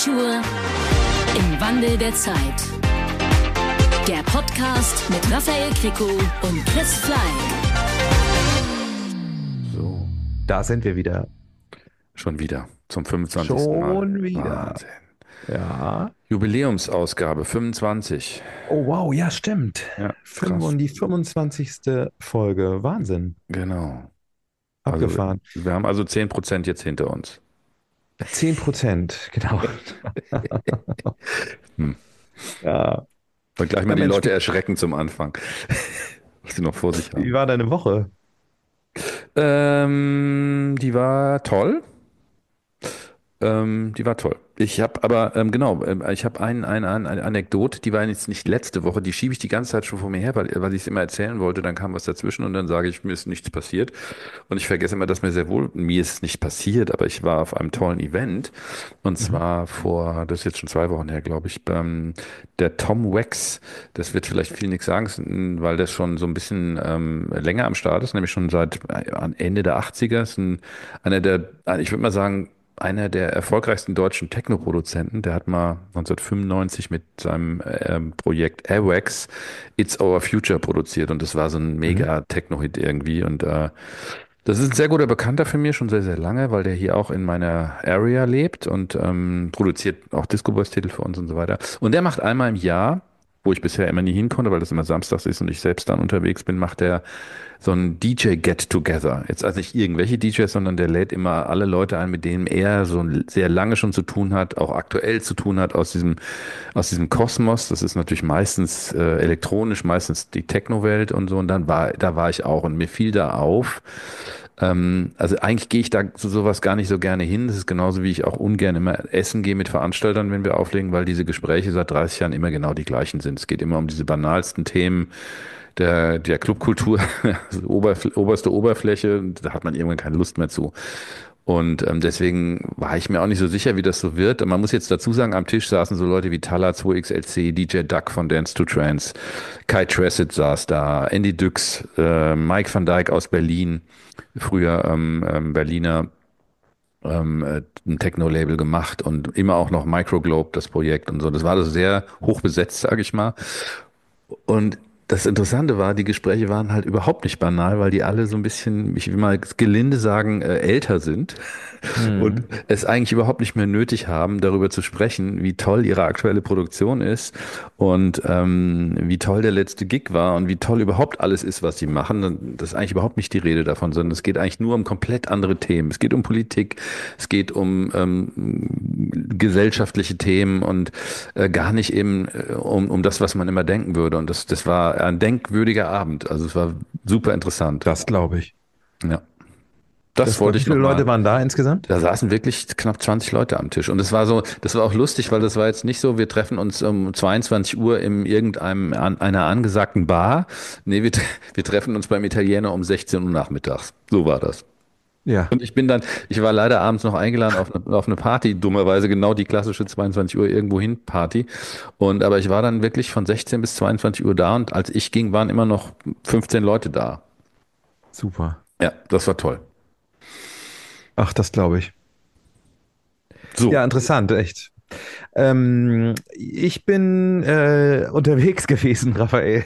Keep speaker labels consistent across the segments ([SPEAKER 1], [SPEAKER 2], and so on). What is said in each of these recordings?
[SPEAKER 1] Popkultur im Wandel der Zeit. Der Podcast mit Raphael Kricko und Chris Fleig.
[SPEAKER 2] So,
[SPEAKER 3] Da sind wir wieder.
[SPEAKER 2] schon wieder zum 25. Mal.
[SPEAKER 3] Schon wieder.
[SPEAKER 2] Wahnsinn.
[SPEAKER 3] Ja.
[SPEAKER 2] Jubiläumsausgabe 25.
[SPEAKER 3] Oh wow, ja, stimmt.
[SPEAKER 2] Ja, krass.
[SPEAKER 3] Und die 25. Folge. Wahnsinn.
[SPEAKER 2] Genau.
[SPEAKER 3] Abgefahren.
[SPEAKER 2] Also, wir haben also 10% jetzt hinter uns.
[SPEAKER 3] 10%, genau. Ja.
[SPEAKER 2] Und gleich mal
[SPEAKER 3] Ja,
[SPEAKER 2] die
[SPEAKER 3] Mensch,
[SPEAKER 2] Leute erschrecken zum Anfang. Was sie noch vor sich
[SPEAKER 3] Wie
[SPEAKER 2] haben.
[SPEAKER 3] war deine Woche?
[SPEAKER 2] Die war toll. Die war toll. Ich habe aber, ich habe eine Anekdote, die war jetzt nicht letzte Woche, die schiebe ich die ganze Zeit schon vor mir her, weil ich es immer erzählen wollte, dann kam was dazwischen und dann sage ich, mir ist nichts passiert. Und ich vergesse immer, dass mir ist nicht passiert, aber ich war auf einem tollen Event und zwar das ist jetzt schon 2 Wochen her, glaube ich, der Tom Wax, das wird vielleicht viel nichts sagen, weil das schon so ein bisschen länger am Start ist, nämlich schon seit Ende der 80er, ist ich würde mal sagen, einer der erfolgreichsten deutschen Techno-Produzenten, der hat mal 1995 mit seinem Projekt Airwax It's Our Future produziert und das war so ein mega Techno-Hit irgendwie und das ist ein sehr guter Bekannter für mich, schon sehr, sehr lange, weil der hier auch in meiner Area lebt und produziert auch Disco-Boys-Titel für uns und so weiter. Und der macht einmal im Jahr, wo ich bisher immer nie hin konnte, weil das immer samstags ist und ich selbst dann unterwegs bin, macht der so ein DJ-Get-Together. Jetzt also nicht irgendwelche DJs, sondern der lädt immer alle Leute ein, mit denen er so sehr lange schon zu tun hat, auch aktuell zu tun hat aus diesem Kosmos. Das ist natürlich meistens elektronisch, meistens die Techno-Welt und so. Und da war ich auch und mir fiel da auf. Also eigentlich gehe ich da zu sowas gar nicht so gerne hin. Das ist genauso wie ich auch ungern immer essen gehe mit Veranstaltern, wenn wir auflegen, weil diese Gespräche seit 30 Jahren immer genau die gleichen sind. Es geht immer um diese banalsten Themen der Clubkultur, also oberste Oberfläche, da hat man irgendwann keine Lust mehr zu. Und deswegen war ich mir auch nicht so sicher, wie das so wird. Man muss jetzt dazu sagen, am Tisch saßen so Leute wie Talla 2XLC, DJ Duck von Dance to Trance, Kai Tressett saß da, Andy Düx, Mike van Dijk aus Berlin, früher Berliner ein Techno-Label gemacht und immer auch noch Microglobe, das Projekt und so. Das war das sehr hoch besetzt, sage ich mal. Und das Interessante war, die Gespräche waren halt überhaupt nicht banal, weil die alle so ein bisschen, ich will mal gelinde sagen, älter sind und es eigentlich überhaupt nicht mehr nötig haben, darüber zu sprechen, wie toll ihre aktuelle Produktion ist und wie toll der letzte Gig war und wie toll überhaupt alles ist, was sie machen. Das ist eigentlich überhaupt nicht die Rede davon, sondern es geht eigentlich nur um komplett andere Themen. Es geht um Politik, es geht um gesellschaftliche Themen und gar nicht eben um das, was man immer denken würde. Und das war ein denkwürdiger Abend. Also es war super interessant.
[SPEAKER 3] Das glaube ich.
[SPEAKER 2] Ja. Das wollte
[SPEAKER 3] Wie
[SPEAKER 2] ich
[SPEAKER 3] viele
[SPEAKER 2] noch mal.
[SPEAKER 3] Leute waren da insgesamt?
[SPEAKER 2] Da saßen wirklich knapp 20 Leute am Tisch. Und das war auch lustig, weil das war jetzt nicht so, wir treffen uns um 22 Uhr in einer angesagten Bar. Nee, wir treffen uns beim Italiener um 16 Uhr nachmittags. So war das.
[SPEAKER 3] Ja.
[SPEAKER 2] Und ich war leider abends noch eingeladen auf eine Party, dummerweise genau die klassische 22 Uhr irgendwohin Party. Aber ich war dann wirklich von 16 bis 22 Uhr da und als ich ging, waren immer noch 15 Leute da.
[SPEAKER 3] Super.
[SPEAKER 2] Ja, das war toll.
[SPEAKER 3] Ach, das glaube ich.
[SPEAKER 2] So.
[SPEAKER 3] Ja, interessant, echt. Ich bin unterwegs gewesen, Raphael.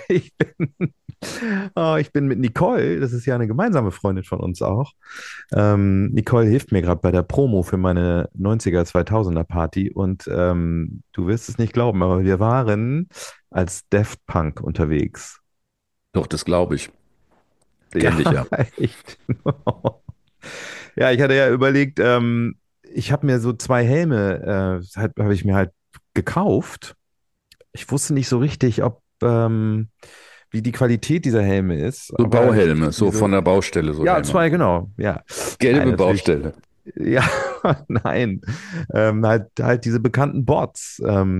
[SPEAKER 3] Ich bin mit Nicole, das ist ja eine gemeinsame Freundin von uns auch. Nicole hilft mir gerade bei der Promo für meine 90er, 2000er Party und du wirst es nicht glauben, aber wir waren als Daft Punk unterwegs.
[SPEAKER 2] Doch, das glaube ich. Ähnlich, ja.
[SPEAKER 3] Echt. Ja, ich hatte ja überlegt, ich habe mir so 2 Helme, habe ich mir halt gekauft. Ich wusste nicht so richtig, wie die Qualität dieser Helme ist.
[SPEAKER 2] So
[SPEAKER 3] Aber
[SPEAKER 2] Bauhelme, so von der Baustelle. So
[SPEAKER 3] ja,
[SPEAKER 2] Helme.
[SPEAKER 3] 2, genau. Ja.
[SPEAKER 2] Gelbe
[SPEAKER 3] Nein, natürlich.
[SPEAKER 2] Baustelle.
[SPEAKER 3] Ja, nein. Halt diese bekannten Bots.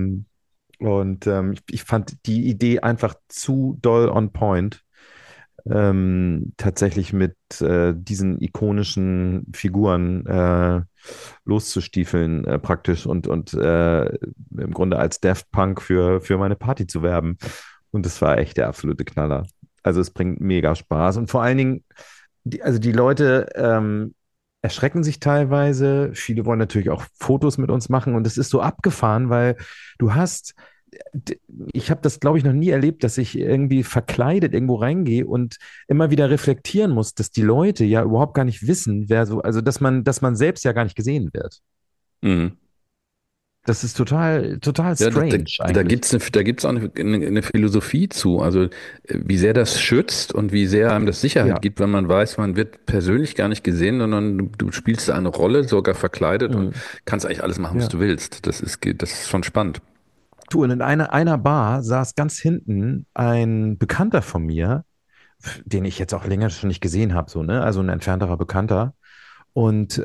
[SPEAKER 3] Ich fand die Idee einfach zu doll on point. Tatsächlich mit diesen ikonischen Figuren loszustiefeln praktisch und im Grunde als Daft Punk für meine Party zu werben. Und das war echt der absolute Knaller. Also es bringt mega Spaß und vor allen Dingen, die Leute erschrecken sich teilweise. Viele wollen natürlich auch Fotos mit uns machen und es ist so abgefahren, weil du hast, d- ich habe das, glaube ich, noch nie erlebt, dass ich irgendwie verkleidet irgendwo reingehe und immer wieder reflektieren muss, dass die Leute ja überhaupt gar nicht wissen, wer so, also dass man selbst ja gar nicht gesehen wird.
[SPEAKER 2] Mhm.
[SPEAKER 3] Das ist total, total
[SPEAKER 2] Ja,
[SPEAKER 3] strange eigentlich.
[SPEAKER 2] da gibt's auch eine Philosophie zu, also wie sehr das schützt und wie sehr einem das Sicherheit
[SPEAKER 3] Ja.
[SPEAKER 2] gibt, wenn man weiß, man wird persönlich gar nicht gesehen, sondern du spielst eine Rolle, sogar verkleidet und
[SPEAKER 3] Mhm.
[SPEAKER 2] kannst eigentlich alles machen, was
[SPEAKER 3] Ja.
[SPEAKER 2] du willst. Das ist schon spannend.
[SPEAKER 3] Du, und in einer Bar saß ganz hinten ein Bekannter von mir, den ich jetzt auch länger schon nicht gesehen habe, so, ne? Also ein entfernterer Bekannter. Und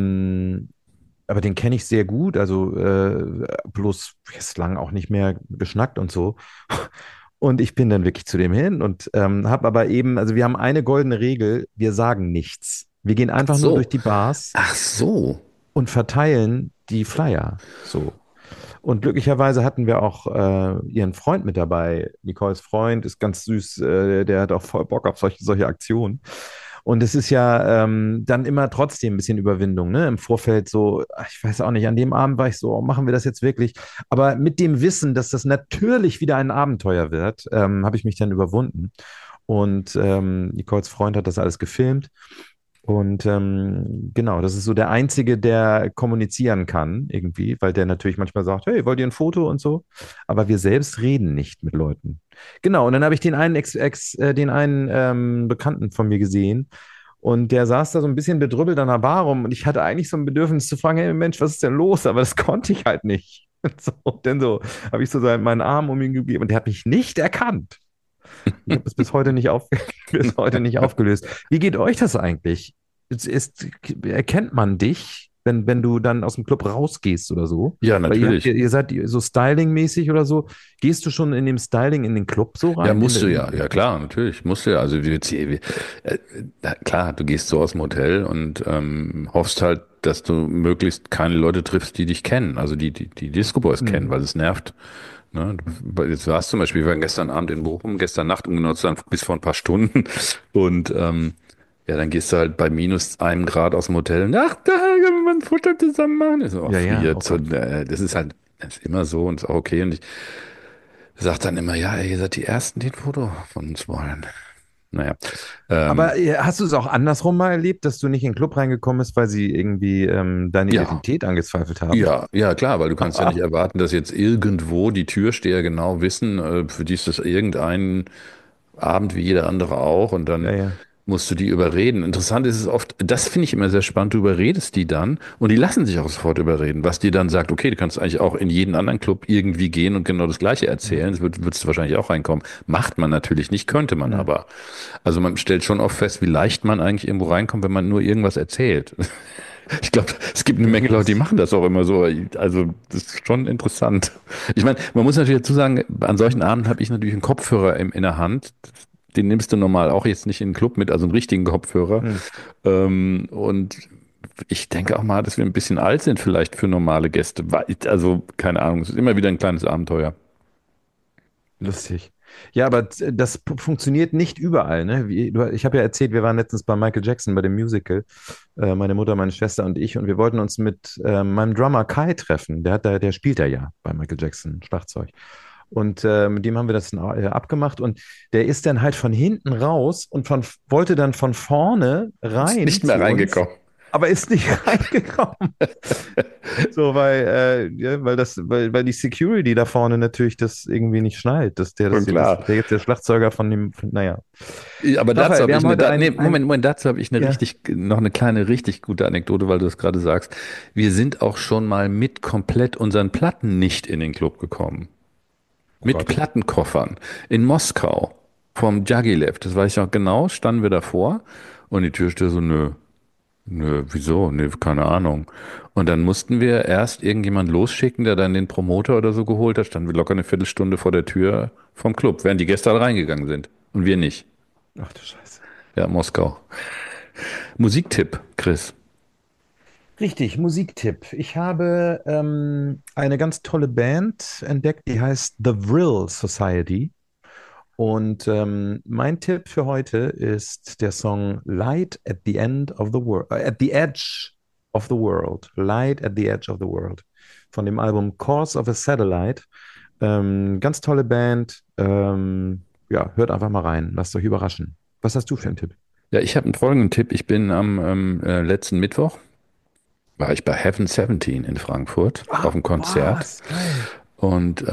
[SPEAKER 3] aber den kenne ich sehr gut, also bloß jetzt lang auch nicht mehr geschnackt und so. Und ich bin dann wirklich zu dem hin und habe aber eben, also wir haben eine goldene Regel, wir sagen nichts. Wir gehen
[SPEAKER 2] Ach
[SPEAKER 3] einfach nur durch
[SPEAKER 2] so,
[SPEAKER 3] die Bars
[SPEAKER 2] ach so.
[SPEAKER 3] und verteilen die Flyer. So. Und glücklicherweise hatten wir auch ihren Freund mit dabei. Nicoles Freund ist ganz süß, der hat auch voll Bock auf solche Aktionen. Und es ist ja dann immer trotzdem ein bisschen Überwindung, ne? Im Vorfeld so, ach, ich weiß auch nicht, an dem Abend war ich so, oh, machen wir das jetzt wirklich? Aber mit dem Wissen, dass das natürlich wieder ein Abenteuer wird, habe ich mich dann überwunden. Und Nicoles Freund hat das alles gefilmt. Und genau, das ist so der Einzige, der kommunizieren kann, irgendwie, weil der natürlich manchmal sagt, hey, wollt ihr ein Foto und so? Aber wir selbst reden nicht mit Leuten. Genau, und dann habe ich den einen Bekannten von mir gesehen und der saß da so ein bisschen bedrüppelt an der Bar rum und ich hatte eigentlich so ein Bedürfnis zu fragen, hey Mensch, was ist denn los? Aber das konnte ich halt nicht. So, denn so habe ich so meinen Arm um ihn gegeben und der hat mich nicht erkannt. Ich habe es bis heute nicht bis heute nicht aufgelöst. Wie geht euch das eigentlich? Erkennt man dich, wenn du dann aus dem Club rausgehst oder so?
[SPEAKER 2] Ja,
[SPEAKER 3] Weil
[SPEAKER 2] natürlich.
[SPEAKER 3] ihr seid so Styling-mäßig oder so. Gehst du schon in dem Styling in den Club so
[SPEAKER 2] Ja,
[SPEAKER 3] rein?
[SPEAKER 2] musst du ja. Ja, klar, natürlich. Musst du ja. Also, klar, du gehst so aus dem Hotel und hoffst halt, dass du möglichst keine Leute triffst, die dich kennen. Also, die Disco Boys kennen,
[SPEAKER 3] Hm.
[SPEAKER 2] weil es nervt. Ne? Jetzt warst zum Beispiel, wir waren gestern Abend in Bochum, gestern Nacht, um genau zu sein, bis vor ein paar Stunden. Und ja, dann gehst du halt bei minus einem Grad aus dem Hotel. Und, ach, da können wir ein Foto zusammen machen. Ich so, ach,
[SPEAKER 3] Ja, ja, oh
[SPEAKER 2] jetzt.
[SPEAKER 3] Gott.
[SPEAKER 2] Und, das ist halt, das ist immer so und ist auch okay. Und ich sag dann immer, ja, ey, ihr seid die Ersten, die ein Foto von uns wollen. Naja,
[SPEAKER 3] Aber
[SPEAKER 2] ähm,
[SPEAKER 3] hast du es auch andersrum mal erlebt, dass du nicht in den Club reingekommen bist, weil sie irgendwie deine
[SPEAKER 2] ja,
[SPEAKER 3] Identität angezweifelt haben?
[SPEAKER 2] ja, klar, weil du kannst ja nicht erwarten, dass jetzt irgendwo die Türsteher genau wissen, für die ist das irgendein Abend wie jeder andere auch und
[SPEAKER 3] Ja,
[SPEAKER 2] dann
[SPEAKER 3] ja.
[SPEAKER 2] musst du die überreden. Interessant ist es oft, das finde ich immer sehr spannend, du überredest die dann und die lassen sich auch sofort überreden, was dir dann sagt, okay, du kannst eigentlich auch in jeden anderen Club irgendwie gehen und genau das Gleiche erzählen, würdest du wahrscheinlich auch reinkommen. Macht man natürlich nicht, könnte man
[SPEAKER 3] Hm.
[SPEAKER 2] aber. Also man stellt schon oft fest, wie leicht man eigentlich irgendwo reinkommt, wenn man nur irgendwas erzählt. Ich glaube, es gibt eine
[SPEAKER 3] Ja,
[SPEAKER 2] Menge Leute, die
[SPEAKER 3] krass.
[SPEAKER 2] machen das auch immer so. Also, das ist schon interessant. Ich meine, man muss natürlich dazu sagen, an solchen Abenden habe ich natürlich einen Kopfhörer in der Hand. Den nimmst du normal auch jetzt nicht in den Club mit, also einen richtigen Kopfhörer.
[SPEAKER 3] Hm.
[SPEAKER 2] Und ich denke auch mal, dass wir ein bisschen alt sind vielleicht für normale Gäste. Also, keine Ahnung, es ist immer wieder ein kleines Abenteuer.
[SPEAKER 3] Lustig. Ja, aber das funktioniert nicht überall, ne? Ich habe ja erzählt, wir waren letztens bei Michael Jackson bei dem Musical, meine Mutter, meine Schwester und ich, und wir wollten uns mit meinem Drummer Kai treffen. Der spielt ja bei Michael Jackson Schlagzeug. Und mit dem haben wir das abgemacht und der ist dann halt von hinten raus und wollte dann von vorne
[SPEAKER 2] Ist
[SPEAKER 3] rein
[SPEAKER 2] nicht mehr
[SPEAKER 3] zu uns,
[SPEAKER 2] reingekommen.
[SPEAKER 3] aber ist nicht reingekommen. So, weil die Security da vorne natürlich das irgendwie nicht schnallt, dass
[SPEAKER 2] Schon klar.
[SPEAKER 3] der jetzt der Schlagzeuger von dem, naja.
[SPEAKER 2] Ja, aber dazu
[SPEAKER 3] Raphael,
[SPEAKER 2] habe
[SPEAKER 3] wir
[SPEAKER 2] ich
[SPEAKER 3] haben heute
[SPEAKER 2] nee, Moment, dazu habe ich
[SPEAKER 3] ja,
[SPEAKER 2] noch eine kleine, richtig gute Anekdote, weil du das gerade sagst. Wir sind auch schon mal mit komplett unseren Platten nicht in den Club gekommen.
[SPEAKER 3] oh
[SPEAKER 2] Mit
[SPEAKER 3] Gott.
[SPEAKER 2] Plattenkoffern. In Moskau. Vom Djagilev. Das weiß ich noch genau. Standen wir davor. Und die Türsteher so, nö, wieso? Nö, keine Ahnung. Und dann mussten wir erst irgendjemand losschicken, der dann den Promoter oder so geholt hat. Standen wir locker eine Viertelstunde vor der Tür vom Club, während die Gäste alle reingegangen sind. Und wir nicht.
[SPEAKER 3] Ach du Scheiße.
[SPEAKER 2] Ja, Moskau. Musiktipp, Chris.
[SPEAKER 3] Richtig, Musiktipp. Ich habe eine ganz tolle Band entdeckt, die heißt The Vril Society. Und mein Tipp für heute ist der Song Light at the End of the World, at the Edge of the World, Light at the Edge of the World von dem Album Course of a Satellite. Ganz tolle Band. Ja, hört einfach mal rein. Lasst euch überraschen. Was hast du für einen Tipp?
[SPEAKER 2] Ja, ich habe einen folgenden Tipp. Ich bin am letzten Mittwoch, war ich bei Heaven 17 in Frankfurt auf
[SPEAKER 3] Ah,
[SPEAKER 2] dem Konzert.
[SPEAKER 3] was? Geil.
[SPEAKER 2] Und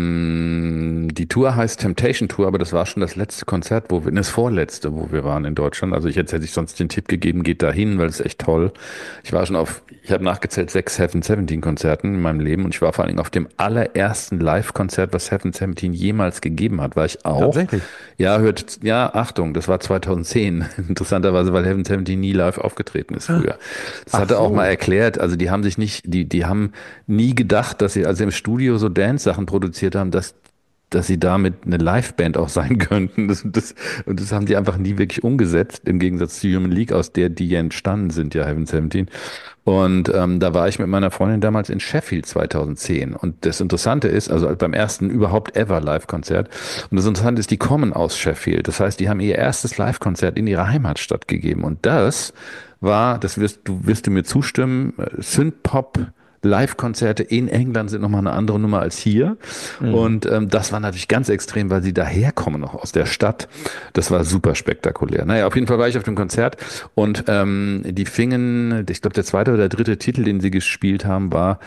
[SPEAKER 2] die Tour heißt Temptation Tour, aber das war schon das letzte Konzert, das vorletzte, wo wir waren in Deutschland. Also jetzt hätte ich sonst den Tipp gegeben, geht da hin, weil es echt toll. Ich habe nachgezählt 6 Heaven 17 Konzerten in meinem Leben und ich war vor allen Dingen auf dem allerersten Live-Konzert, was Heaven 17 jemals gegeben hat, war ich auch.
[SPEAKER 3] Tatsächlich.
[SPEAKER 2] Ja, Achtung, das war 2010. Interessanterweise, weil Heaven 17 nie live aufgetreten ist früher. Das
[SPEAKER 3] Ach
[SPEAKER 2] hat er auch mal
[SPEAKER 3] so.
[SPEAKER 2] erklärt. Also die haben sich nicht, die haben nie gedacht, dass sie, als sie im Studio so Dance-Sachen produziert haben, dass sie damit eine Liveband auch sein könnten. Und das haben die einfach nie wirklich umgesetzt, im Gegensatz zu Human League, aus der die entstanden sind, ja, Heaven 17. Und da war ich mit meiner Freundin damals in Sheffield 2010. Und das Interessante ist, also beim ersten überhaupt ever Live-Konzert, und das Interessante ist, die kommen aus Sheffield. Das heißt, die haben ihr erstes Live-Konzert in ihrer Heimatstadt gegeben. Und das war, wirst du mir zustimmen, Synthpop Live-Konzerte in England sind nochmal eine andere Nummer als hier.
[SPEAKER 3] Mhm.
[SPEAKER 2] Und das war natürlich ganz extrem, weil sie daherkommen, noch aus der Stadt. Das war super spektakulär. Naja, auf jeden Fall war ich auf dem Konzert und die fingen, ich glaube, der zweite oder dritte Titel, den sie gespielt haben, war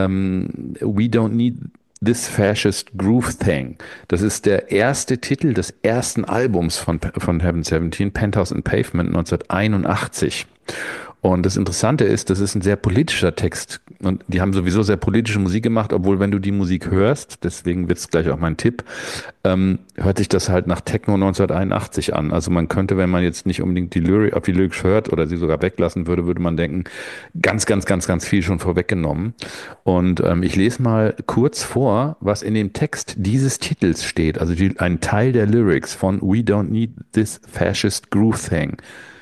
[SPEAKER 2] We Don't Need This Fascist Groove Thing. Das ist der erste Titel des ersten Albums von Heaven 17, Penthouse and Pavement 1981. Und das Interessante ist, das ist ein sehr politischer Text und die haben sowieso sehr politische Musik gemacht, obwohl wenn du die Musik hörst, deswegen wird es gleich auch mein Tipp, hört sich das halt nach Techno 1981 an. Also man könnte, wenn man jetzt nicht unbedingt auf die Lyrics hört oder sie sogar weglassen würde, würde man denken, ganz, ganz, ganz, ganz viel schon vorweggenommen. Und ich lese mal kurz vor, was in dem Text dieses Titels steht, also ein Teil der Lyrics von We Don't Need This Fascist Groove Thing.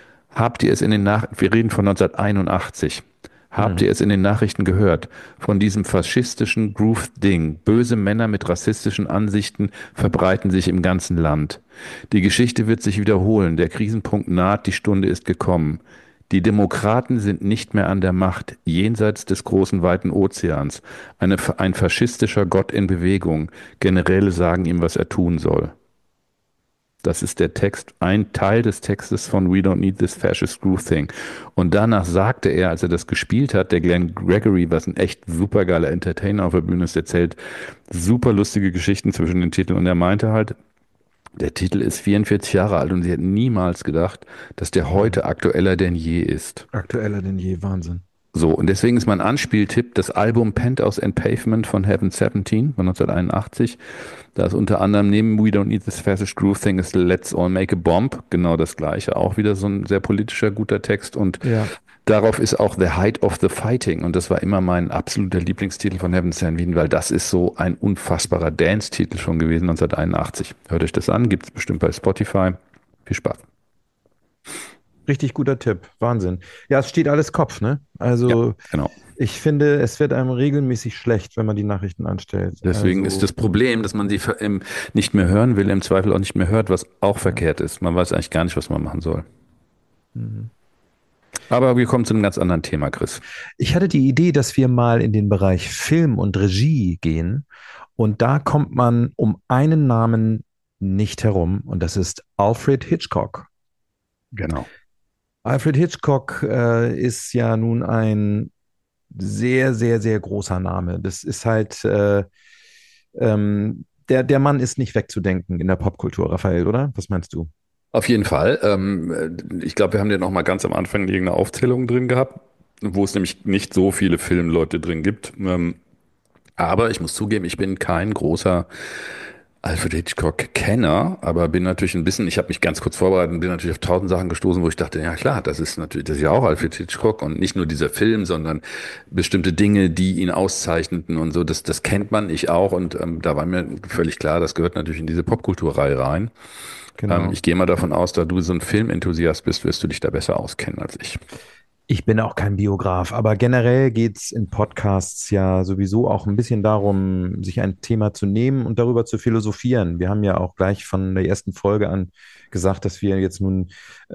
[SPEAKER 2] Wir reden von 1981. Habt
[SPEAKER 3] Mhm.
[SPEAKER 2] ihr es in den Nachrichten gehört? Von diesem faschistischen Groove-Ding. Böse Männer mit rassistischen Ansichten verbreiten sich im ganzen Land. Die Geschichte wird sich wiederholen. Der Krisenpunkt naht, die Stunde ist gekommen. Die Demokraten sind nicht mehr an der Macht, jenseits des großen weiten Ozeans. Ein faschistischer Gott in Bewegung. Generäle sagen ihm, was er tun soll. Das ist der Text, ein Teil des Textes von We Don't Need This Fascist Groove Thing. Und danach sagte er, als er das gespielt hat, der Glenn Gregory, was ein echt supergeiler Entertainer auf der Bühne ist, erzählt super lustige Geschichten zwischen den Titeln. Und er meinte halt, der Titel ist 44 Jahre alt und sie hätten niemals gedacht, dass der
[SPEAKER 3] Mhm.
[SPEAKER 2] heute aktueller denn je ist.
[SPEAKER 3] Aktueller denn je, Wahnsinn.
[SPEAKER 2] So, und deswegen ist mein Anspieltipp das Album Penthouse and Pavement von Heaven 17 von 1981. Da ist unter anderem neben We Don't Need This Fastest Groove Thing ist Let's All Make a Bomb, genau das gleiche. Auch wieder so ein sehr politischer, guter Text. Und
[SPEAKER 3] Ja.
[SPEAKER 2] darauf ist auch The Height of the Fighting. Und das war immer mein absoluter Lieblingstitel von Heaven 17, weil das ist so ein unfassbarer Dance-Titel schon gewesen 1981. Hört euch das an, gibt es bestimmt bei Spotify. Viel Spaß.
[SPEAKER 3] Richtig guter Tipp. Wahnsinn. Ja, es steht alles Kopf, ne?
[SPEAKER 2] Ja,
[SPEAKER 3] Also
[SPEAKER 2] genau.
[SPEAKER 3] ich finde, es wird einem regelmäßig schlecht, wenn man die Nachrichten anstellt.
[SPEAKER 2] Deswegen ist
[SPEAKER 3] Also,
[SPEAKER 2] das Problem, dass man sie nicht mehr hören will, im Zweifel auch nicht mehr hört, was auch
[SPEAKER 3] ja.
[SPEAKER 2] verkehrt ist. Man weiß eigentlich gar nicht, was man machen soll.
[SPEAKER 3] Mhm.
[SPEAKER 2] Aber wir kommen zu einem ganz anderen Thema, Chris.
[SPEAKER 3] Ich hatte die Idee, dass wir mal in den Bereich Film und Regie gehen. Und da kommt man um einen Namen nicht herum. Und das ist Alfred Hitchcock.
[SPEAKER 2] Genau.
[SPEAKER 3] Alfred Hitchcock ist ja nun ein sehr, sehr, sehr großer Name. Das ist halt, der Mann ist nicht wegzudenken in der Popkultur, Raphael, oder? Was meinst du?
[SPEAKER 2] Auf jeden Fall. Ich glaube, wir haben ja noch mal ganz am Anfang irgendeine Aufzählung drin gehabt, wo es nämlich nicht so viele Filmleute drin gibt. Aber ich muss zugeben, ich bin kein großer Alfred Hitchcock-Kenner, aber bin natürlich ein bisschen, ich habe mich ganz kurz vorbereitet und bin natürlich auf tausend Sachen gestoßen, wo ich dachte, ja klar, das ist ja auch Alfred Hitchcock und nicht nur dieser Film, sondern bestimmte Dinge, die ihn auszeichneten und so, das kennt man, ich auch und da war mir völlig klar, das gehört natürlich in diese Popkulturreihe rein.
[SPEAKER 3] Genau.
[SPEAKER 2] Ich gehe mal davon aus, da du so ein Filmenthusiast bist, wirst du dich da besser auskennen als ich.
[SPEAKER 3] Ich bin auch kein Biograf, aber generell geht es in Podcasts ja sowieso auch ein bisschen darum, sich ein Thema zu nehmen und darüber zu philosophieren. Wir haben ja auch gleich von der ersten Folge an gesagt, dass wir jetzt nun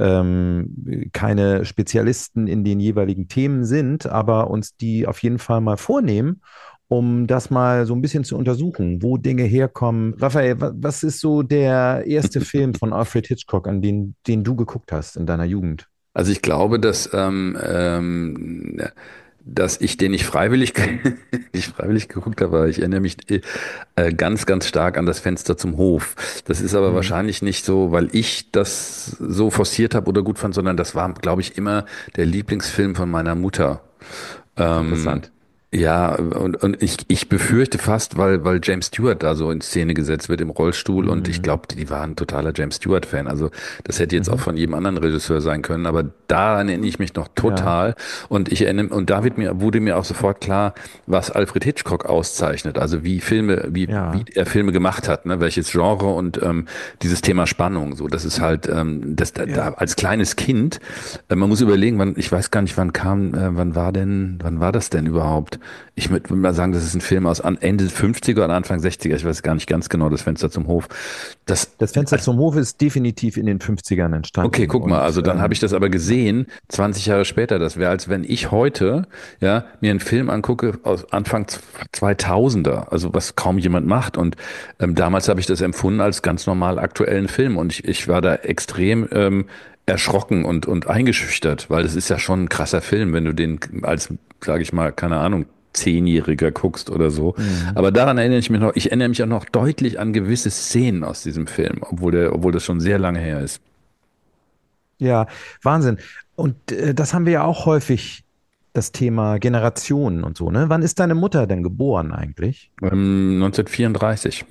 [SPEAKER 3] keine Spezialisten in den jeweiligen Themen sind, aber uns die auf jeden Fall mal vornehmen, um das mal so ein bisschen zu untersuchen, wo Dinge herkommen. Raphael, was ist so der erste Film von Alfred Hitchcock, den du geguckt hast in deiner Jugend?
[SPEAKER 2] Also ich glaube, dass ich den nicht freiwillig, nicht freiwillig geguckt habe, aber ich erinnere mich ganz, ganz stark an das Fenster zum Hof. Das ist aber
[SPEAKER 3] Mhm.
[SPEAKER 2] wahrscheinlich nicht so, weil ich das so forciert habe oder gut fand, sondern das war, glaube ich, immer der Lieblingsfilm von meiner Mutter.
[SPEAKER 3] Ach,
[SPEAKER 2] Ähm,
[SPEAKER 3] interessant.
[SPEAKER 2] ja, und ich befürchte fast, weil James Stewart da so in Szene gesetzt wird im Rollstuhl und ich
[SPEAKER 3] Mhm.
[SPEAKER 2] glaube, die waren ein totaler James Stewart-Fan. Also das hätte jetzt auch
[SPEAKER 3] Mhm.
[SPEAKER 2] von jedem anderen Regisseur sein können, aber da erinnere ich mich noch
[SPEAKER 3] Ja,
[SPEAKER 2] total und und da wurde mir auch sofort klar, was Alfred Hitchcock auszeichnet. Also wie
[SPEAKER 3] ja,
[SPEAKER 2] er Filme gemacht hat, ne? Welches Genre und dieses Thema Spannung. So, das ist halt, da
[SPEAKER 3] ja.
[SPEAKER 2] als kleines Kind, man muss überlegen, ich weiß gar nicht, wann war das denn überhaupt? Ich würde mal sagen, das ist ein Film aus Ende 50er oder Anfang 60er. Ich weiß gar nicht ganz genau, das Fenster zum Hof. Das,
[SPEAKER 3] Das Fenster
[SPEAKER 2] als,
[SPEAKER 3] zum Hof ist definitiv in den Fünfzigern
[SPEAKER 2] okay,
[SPEAKER 3] entstanden.
[SPEAKER 2] guck mal,
[SPEAKER 3] Und
[SPEAKER 2] also dann habe ich das aber
[SPEAKER 3] ja,
[SPEAKER 2] gesehen, 20 Jahre später. Das wäre, als wenn ich heute, ja, mir einen Film angucke aus Anfang 2000er, also was kaum jemand macht. Und damals habe ich das empfunden als ganz normal aktuellen Film. Und ich war da extrem erschrocken und eingeschüchtert, weil das ist ja schon ein krasser Film, wenn du den als, sage ich mal, keine Ahnung, Zehnjähriger guckst oder so.
[SPEAKER 3] mhm.
[SPEAKER 2] Aber daran erinnere ich mich noch, ich erinnere mich auch noch deutlich an gewisse Szenen aus diesem Film, obwohl das schon sehr lange her ist.
[SPEAKER 3] Ja, Wahnsinn. Und das haben wir ja auch häufig, das Thema Generationen und so, ne? Wann ist deine Mutter denn geboren eigentlich?
[SPEAKER 2] 1934.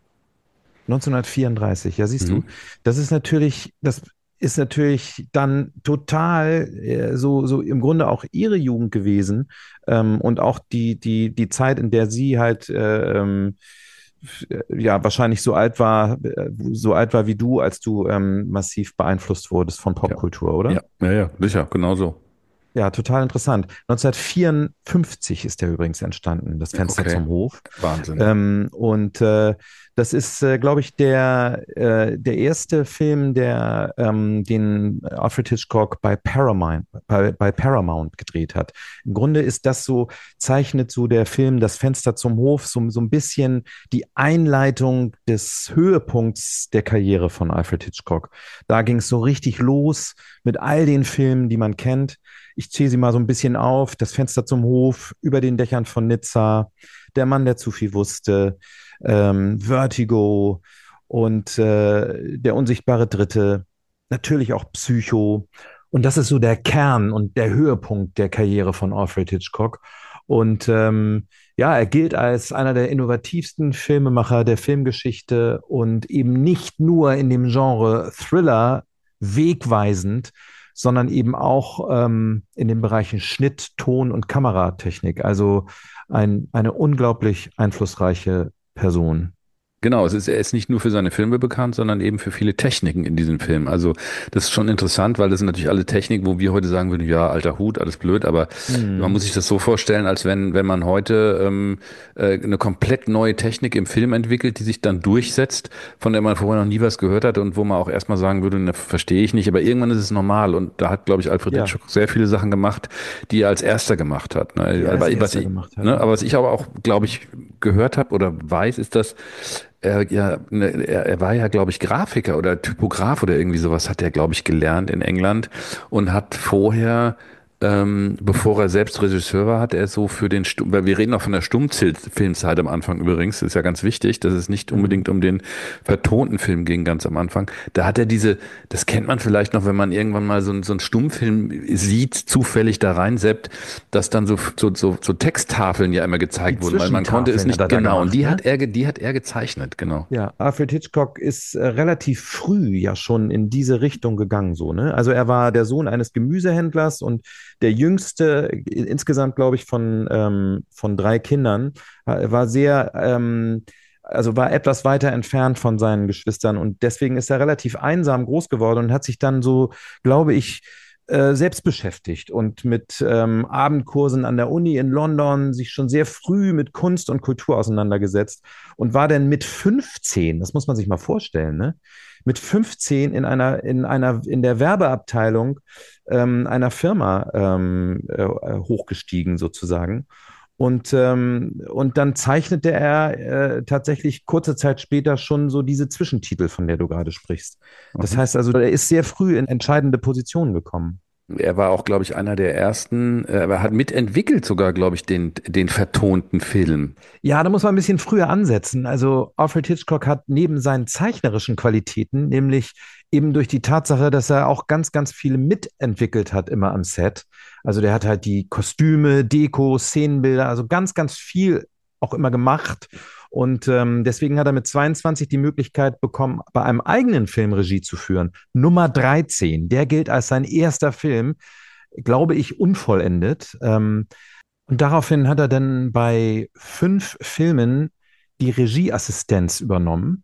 [SPEAKER 3] 1934, ja, siehst
[SPEAKER 2] Mhm.
[SPEAKER 3] du, das ist natürlich dann total so im Grunde auch ihre Jugend gewesen und auch die Zeit, in der sie halt ja wahrscheinlich so alt war wie du, als du massiv beeinflusst wurdest von
[SPEAKER 2] Ja.
[SPEAKER 3] Popkultur, oder?
[SPEAKER 2] Ja, sicher, genau so.
[SPEAKER 3] Ja, total interessant. 1954 ist der übrigens entstanden, das Fenster
[SPEAKER 2] Okay,
[SPEAKER 3] zum Hof.
[SPEAKER 2] Wahnsinn.
[SPEAKER 3] Und das ist, glaube ich, der erste Film, den Alfred Hitchcock bei Paramount gedreht hat. Im Grunde ist das so, zeichnet so der Film Das Fenster zum Hof so ein bisschen die Einleitung des Höhepunkts der Karriere von Alfred Hitchcock. Da ging es so richtig los mit all den Filmen, die man kennt. Ich zähle sie mal so ein bisschen auf. Das Fenster zum Hof, Über den Dächern von Nizza, Der Mann, der zu viel wusste, Vertigo und Der unsichtbare Dritte, natürlich auch Psycho. Und das ist so der Kern und der Höhepunkt der Karriere von Alfred Hitchcock. Und ja, er gilt als einer der innovativsten Filmemacher der Filmgeschichte und eben nicht nur in dem Genre Thriller wegweisend, sondern eben auch in den Bereichen Schnitt, Ton und Kameratechnik. Also eine unglaublich einflussreiche Person.
[SPEAKER 2] Genau, er ist nicht nur für seine Filme bekannt, sondern eben für viele Techniken in diesem Film. Also das ist schon interessant, weil das sind natürlich alle Techniken, wo wir heute sagen würden, ja, alter Hut, alles blöd, aber man
[SPEAKER 3] Mhm.
[SPEAKER 2] muss sich das so vorstellen, als wenn man heute eine komplett neue Technik im Film entwickelt, die sich dann durchsetzt, von der man vorher noch nie was gehört hat und wo man auch erstmal sagen würde, ne, verstehe ich nicht, aber irgendwann ist es normal und da hat, glaube ich, Alfred
[SPEAKER 3] Ja,
[SPEAKER 2] Hitchcock sehr viele Sachen gemacht, die er als erster gemacht hat.
[SPEAKER 3] die er
[SPEAKER 2] Ne?
[SPEAKER 3] als erster gemacht hat.
[SPEAKER 2] Aber was ich aber auch, glaube ich, gehört habe oder weiß, ist, dass er war ja, glaube ich, Grafiker oder Typograf oder irgendwie sowas hat er, glaube ich, gelernt in England und hat vorher, bevor er selbst Regisseur war, hat er so für weil wir reden auch von der Stummfilmzeit am Anfang übrigens, das ist ja ganz wichtig, dass es nicht
[SPEAKER 3] Mhm.
[SPEAKER 2] unbedingt um den vertonten Film ging ganz am Anfang. Da hat er das kennt man vielleicht noch, wenn man irgendwann mal so einen Stummfilm sieht, zufällig da reinseppt, dass dann so Texttafeln ja immer
[SPEAKER 3] Die
[SPEAKER 2] gezeigt wurden, weil man konnte es
[SPEAKER 3] Zwischentafeln hat
[SPEAKER 2] nicht
[SPEAKER 3] er da
[SPEAKER 2] genau. Und
[SPEAKER 3] gemacht, ne?
[SPEAKER 2] die hat er gezeichnet, genau.
[SPEAKER 3] Ja, Alfred Hitchcock ist relativ früh ja schon in diese Richtung gegangen, so, ne? Also er war der Sohn eines Gemüsehändlers und der jüngste, insgesamt, glaube ich, von drei Kindern, war also war etwas weiter entfernt von seinen Geschwistern und deswegen ist er relativ einsam groß geworden und hat sich dann so, glaube ich, selbst beschäftigt und mit Abendkursen an der Uni in London sich schon sehr früh mit Kunst und Kultur auseinandergesetzt und war dann mit 15, das muss man sich mal vorstellen, ne? Mit 15 in der Werbeabteilung einer Firma hochgestiegen sozusagen. Und dann zeichnete er tatsächlich kurze Zeit später schon so diese Zwischentitel, von der du gerade sprichst. Das
[SPEAKER 2] Mhm.
[SPEAKER 3] heißt also, er ist sehr früh in entscheidende Positionen gekommen.
[SPEAKER 2] Er war auch, glaube ich, einer der ersten, er hat mitentwickelt sogar, glaube ich, den vertonten Film.
[SPEAKER 3] Ja, da muss man ein bisschen früher ansetzen. Also Alfred Hitchcock hat neben seinen zeichnerischen Qualitäten, nämlich eben durch die Tatsache, dass er auch ganz, ganz viele mitentwickelt hat immer am Set. Also der hat halt die Kostüme, Deko, Szenenbilder, also ganz, ganz viel auch immer gemacht. Und deswegen hat er mit 22 die Möglichkeit bekommen, bei einem eigenen Film Regie zu führen. Nummer 13, der gilt als sein erster Film, glaube ich, unvollendet. Und daraufhin hat er dann bei 5 Filmen die Regieassistenz übernommen.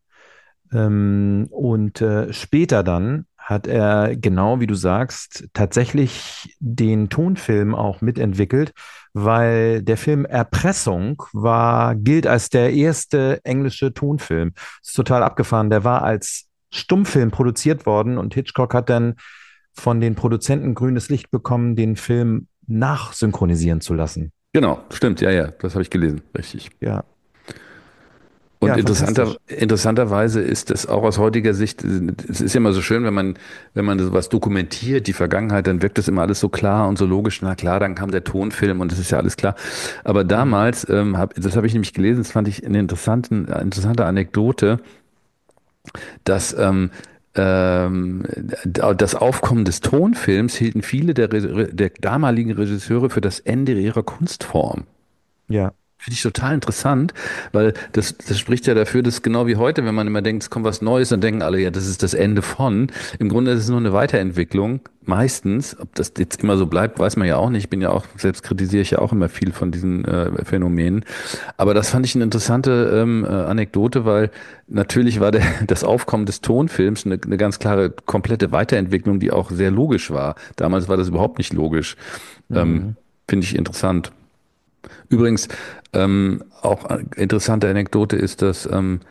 [SPEAKER 3] Und später dann hat er, genau wie du sagst, tatsächlich den Tonfilm auch mitentwickelt, weil der Film Erpressung gilt als der erste englische Tonfilm. Das ist total abgefahren. Der war als Stummfilm produziert worden und Hitchcock hat dann von den Produzenten grünes Licht bekommen, den Film nachsynchronisieren zu lassen.
[SPEAKER 2] Genau, stimmt, ja, ja, das habe ich gelesen, richtig.
[SPEAKER 3] Ja,
[SPEAKER 2] Und
[SPEAKER 3] ja, fantastisch.
[SPEAKER 2] interessanterweise ist es auch aus heutiger Sicht, es ist ja immer so schön, wenn man sowas dokumentiert, die Vergangenheit, dann wirkt das immer alles so klar und so logisch. Na klar, dann kam der Tonfilm und das ist ja alles klar. Aber
[SPEAKER 3] Mhm.
[SPEAKER 2] damals, das habe ich nämlich gelesen, das fand ich eine interessante Anekdote, dass das Aufkommen des Tonfilms hielten viele der damaligen Regisseure für das Ende ihrer Kunstform.
[SPEAKER 3] Ja,
[SPEAKER 2] Finde ich total interessant, weil das spricht ja dafür, dass genau wie heute, wenn man immer denkt, es kommt was Neues, dann denken alle, ja, das ist das Ende von. Im Grunde ist es nur eine Weiterentwicklung. Meistens, ob das jetzt immer so bleibt, weiß man ja auch nicht. Ich bin ja auch, selbst kritisiere ich ja auch immer viel von diesen Phänomenen. Aber das fand ich eine interessante Anekdote, weil natürlich war das Aufkommen des Tonfilms eine ganz klare, komplette Weiterentwicklung, die auch sehr logisch war. Damals war das überhaupt nicht logisch. Ähm,
[SPEAKER 3] mhm.
[SPEAKER 2] Finde ich interessant. Übrigens, auch eine interessante Anekdote ist, dass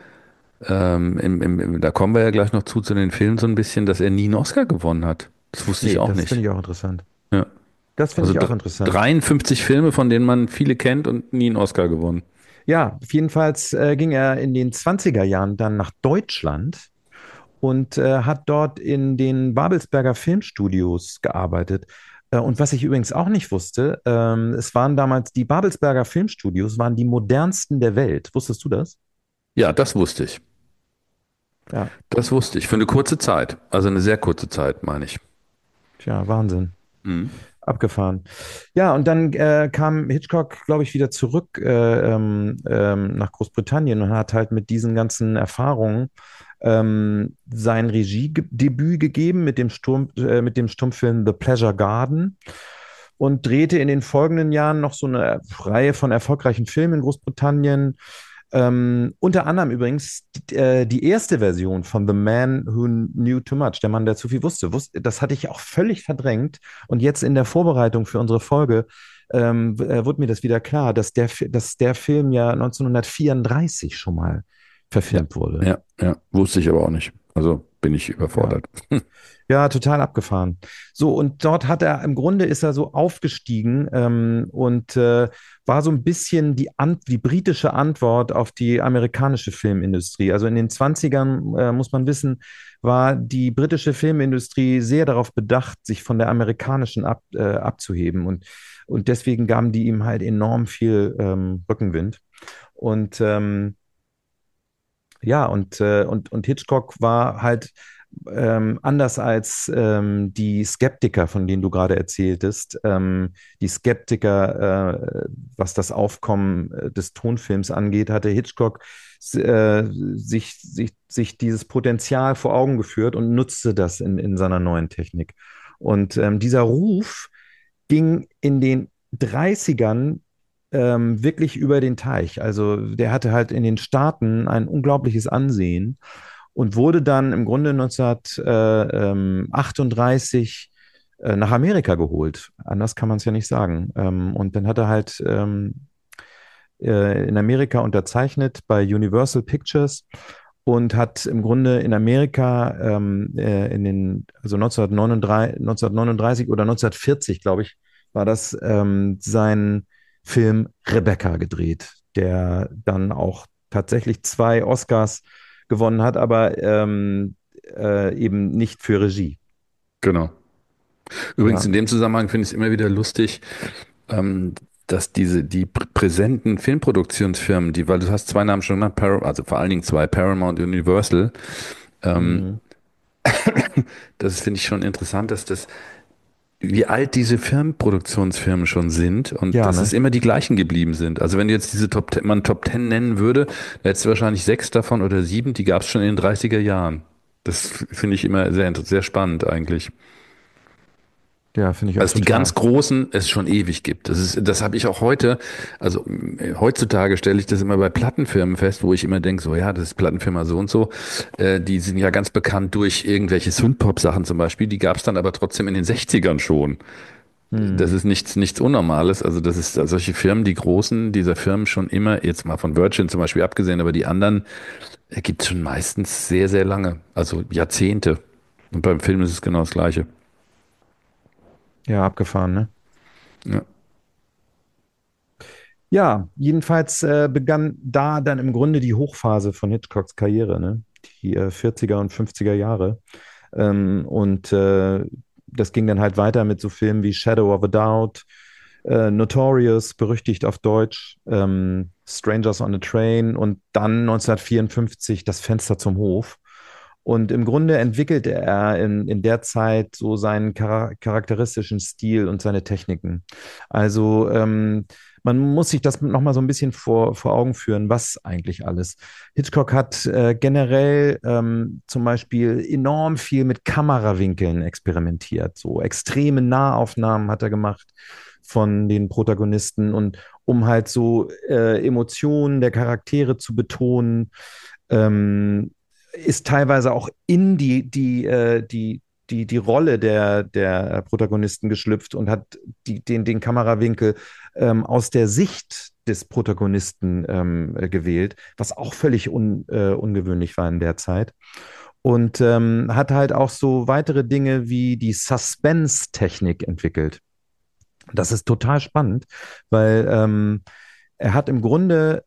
[SPEAKER 2] da kommen wir ja gleich noch zu den Filmen so ein bisschen, dass er nie einen Oscar gewonnen hat. Das wusste ich
[SPEAKER 3] Nee,
[SPEAKER 2] auch
[SPEAKER 3] das
[SPEAKER 2] nicht.
[SPEAKER 3] finde ich auch interessant.
[SPEAKER 2] Ja.
[SPEAKER 3] Das finde
[SPEAKER 2] Also
[SPEAKER 3] ich auch interessant.
[SPEAKER 2] 53 Filme, von denen man viele kennt und nie einen Oscar gewonnen.
[SPEAKER 3] Ja, jedenfalls ging er in den 20er Jahren dann nach Deutschland und hat dort in den Babelsberger Filmstudios gearbeitet. Und was ich übrigens auch nicht wusste, es waren damals die Babelsberger Filmstudios, waren die modernsten der Welt. Wusstest du das?
[SPEAKER 2] Ja, das wusste ich.
[SPEAKER 3] Ja,
[SPEAKER 2] Das wusste ich. Für eine kurze Zeit. Also eine sehr kurze Zeit, meine ich.
[SPEAKER 3] tja, Wahnsinn.
[SPEAKER 2] Mhm.
[SPEAKER 3] Abgefahren. Ja, und dann kam Hitchcock, glaube ich, wieder zurück nach Großbritannien und hat halt mit diesen ganzen Erfahrungen sein Regiedebüt gegeben mit dem Stummfilm The Pleasure Garden und drehte in den folgenden Jahren noch so eine Reihe von erfolgreichen Filmen in Großbritannien. Unter anderem übrigens die erste Version von The Man Who Knew Too Much, der Mann, der zu viel wusste. Das hatte ich auch völlig verdrängt. Und jetzt in der Vorbereitung für unsere Folge wurde mir das wieder klar, dass der Film ja 1934 schon mal
[SPEAKER 2] Ja,
[SPEAKER 3] verfilmt wurde.
[SPEAKER 2] ja. Wusste ich aber auch nicht. Also bin ich
[SPEAKER 3] Ja.
[SPEAKER 2] überfordert.
[SPEAKER 3] Ja, total abgefahren. So, und dort im Grunde ist er so aufgestiegen und war so ein bisschen die britische Antwort auf die amerikanische Filmindustrie. Also in den Zwanzigern muss man wissen, war die britische Filmindustrie sehr darauf bedacht, sich von der amerikanischen abzuheben. Und deswegen gaben die ihm halt enorm viel Rückenwind. Und ja, und Hitchcock war halt anders als die Skeptiker, von denen du gerade erzähltest, die Skeptiker, was das Aufkommen des Tonfilms angeht, hatte Hitchcock sich dieses Potenzial vor Augen geführt und nutzte das in seiner neuen Technik. Und dieser Ruf ging in den Dreißigern wirklich über den Teich. Also der hatte halt in den Staaten ein unglaubliches Ansehen und wurde dann im Grunde 1938 nach Amerika geholt. Anders kann man es ja nicht sagen. Und dann hat er halt in Amerika unterzeichnet bei Universal Pictures und hat im Grunde in Amerika also 1939 oder 1940, glaube ich, war das sein Film Rebecca gedreht, der dann auch tatsächlich 2 Oscars gewonnen hat, aber eben nicht für Regie.
[SPEAKER 2] Genau. Übrigens,
[SPEAKER 3] Ja.
[SPEAKER 2] in dem Zusammenhang finde ich es immer wieder lustig, ähm, dass die präsenten Filmproduktionsfirmen, weil du hast zwei Namen schon genannt, also vor allen Dingen zwei, Paramount und Universal, ähm,
[SPEAKER 3] Mhm.
[SPEAKER 2] das finde ich schon interessant, wie alt diese Filmproduktionsfirmen schon sind und
[SPEAKER 3] Ja,
[SPEAKER 2] dass es
[SPEAKER 3] ne?
[SPEAKER 2] immer die gleichen geblieben sind. Also wenn du jetzt diese man Top 10 nennen würde, da hättest du wahrscheinlich 6 davon oder 7, die gab es schon in den 30er Jahren. Das finde ich immer sehr spannend eigentlich.
[SPEAKER 3] Ja, finde ich auch
[SPEAKER 2] Also die
[SPEAKER 3] total.
[SPEAKER 2] ganz großen es schon ewig gibt. Das habe ich auch heute, also heutzutage stelle ich das immer bei Plattenfirmen fest, wo ich immer denke, so ja, das ist Plattenfirma so und so. Die sind ja ganz bekannt durch irgendwelche Synthpop-Sachen zum Beispiel. Die gab es dann aber trotzdem in den 60ern schon. Das
[SPEAKER 3] Mhm.
[SPEAKER 2] ist nichts Unnormales. Also das ist solche Firmen, die großen dieser Firmen schon immer, jetzt mal von Virgin zum Beispiel abgesehen, aber die anderen gibt es schon meistens sehr lange, also Jahrzehnte. Und beim Film ist es genau das Gleiche.
[SPEAKER 3] Ja, abgefahren, ne?
[SPEAKER 2] Ja,
[SPEAKER 3] Ja, jedenfalls begann da dann im Grunde die Hochphase von Hitchcocks Karriere, ne? Die 40er und 50er Jahre. Und das ging dann halt weiter mit so Filmen wie Shadow of a Doubt, Notorious, berüchtigt auf Deutsch, Strangers on a Train und dann 1954 Das Fenster zum Hof. Und im Grunde entwickelte er in der Zeit so seinen charakteristischen Stil und seine Techniken. Also man muss sich das nochmal so ein bisschen vor Augen führen, was eigentlich alles. Hitchcock hat generell zum Beispiel enorm viel mit Kamerawinkeln experimentiert. So extreme Nahaufnahmen hat er gemacht von den Protagonisten und um halt so Emotionen der Charaktere zu betonen, ähm, ist teilweise auch in die Rolle der Protagonisten geschlüpft und hat den Kamerawinkel aus der Sicht des Protagonisten gewählt, was auch völlig ungewöhnlich war in der Zeit. Und hat halt auch so weitere Dinge wie die Suspense-Technik entwickelt. Das ist total spannend, weil er hat im Grunde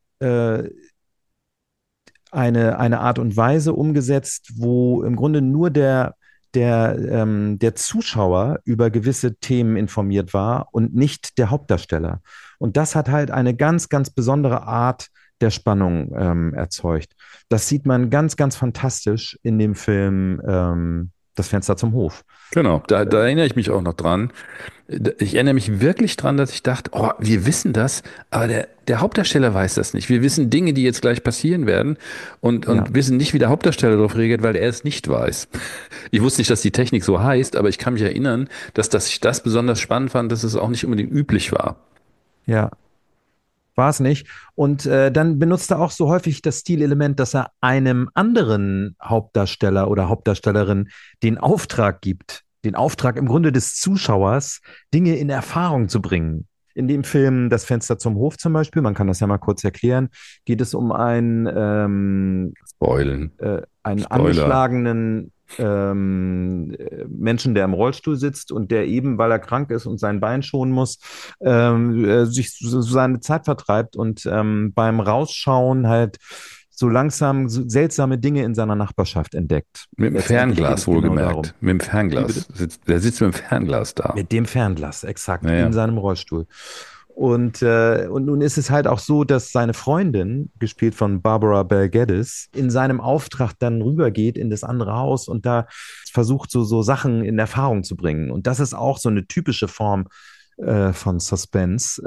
[SPEAKER 3] eine Art und Weise umgesetzt, wo im Grunde nur der Zuschauer über gewisse Themen informiert war und nicht der Hauptdarsteller. Und das hat halt eine ganz besondere Art der Spannung erzeugt. Das sieht man ganz fantastisch in dem Film Das Fenster zum Hof.
[SPEAKER 2] genau. Da erinnere ich mich auch noch dran. Ich erinnere mich wirklich dran, dass ich dachte, oh, wir wissen das, aber der Hauptdarsteller weiß das nicht. Wir wissen Dinge, die jetzt gleich passieren werden
[SPEAKER 3] Ja,
[SPEAKER 2] und wissen nicht, wie der Hauptdarsteller darauf reagiert, weil er es nicht weiß. Ich wusste nicht, dass die Technik so heißt, aber ich kann mich erinnern, dass ich das besonders spannend fand, dass es auch nicht unbedingt üblich war.
[SPEAKER 3] ja, war es nicht. Und dann benutzt er auch so häufig das Stilelement, dass er einem anderen Hauptdarsteller oder Hauptdarstellerin den Auftrag gibt, den Auftrag im Grunde des Zuschauers, Dinge in Erfahrung zu bringen. In dem Film Das Fenster zum Hof zum Beispiel, man kann das ja mal kurz erklären, geht es um
[SPEAKER 2] Spoilen.
[SPEAKER 3] einen
[SPEAKER 2] Spoiler.
[SPEAKER 3] angeschlagenen Menschen, der im Rollstuhl sitzt und der eben, weil er krank ist und sein Bein schonen muss, sich so seine Zeit vertreibt und beim Rausschauen halt so langsam so seltsame Dinge in seiner Nachbarschaft entdeckt.
[SPEAKER 2] Mit dem
[SPEAKER 3] Letztendlich geht
[SPEAKER 2] Fernglas
[SPEAKER 3] es genau darum.
[SPEAKER 2] wohlgemerkt. Mit dem
[SPEAKER 3] Wie bitte?
[SPEAKER 2] Fernglas. Der sitzt mit dem Fernglas da.
[SPEAKER 3] Mit dem Fernglas, exakt, in
[SPEAKER 2] Naja.
[SPEAKER 3] seinem Rollstuhl. Und nun ist es halt auch so, dass seine Freundin, gespielt von Barbara Bel Geddes, in seinem Auftrag dann rübergeht in das andere Haus und da versucht, so Sachen in Erfahrung zu bringen. Und das ist auch so eine typische Form von Suspense,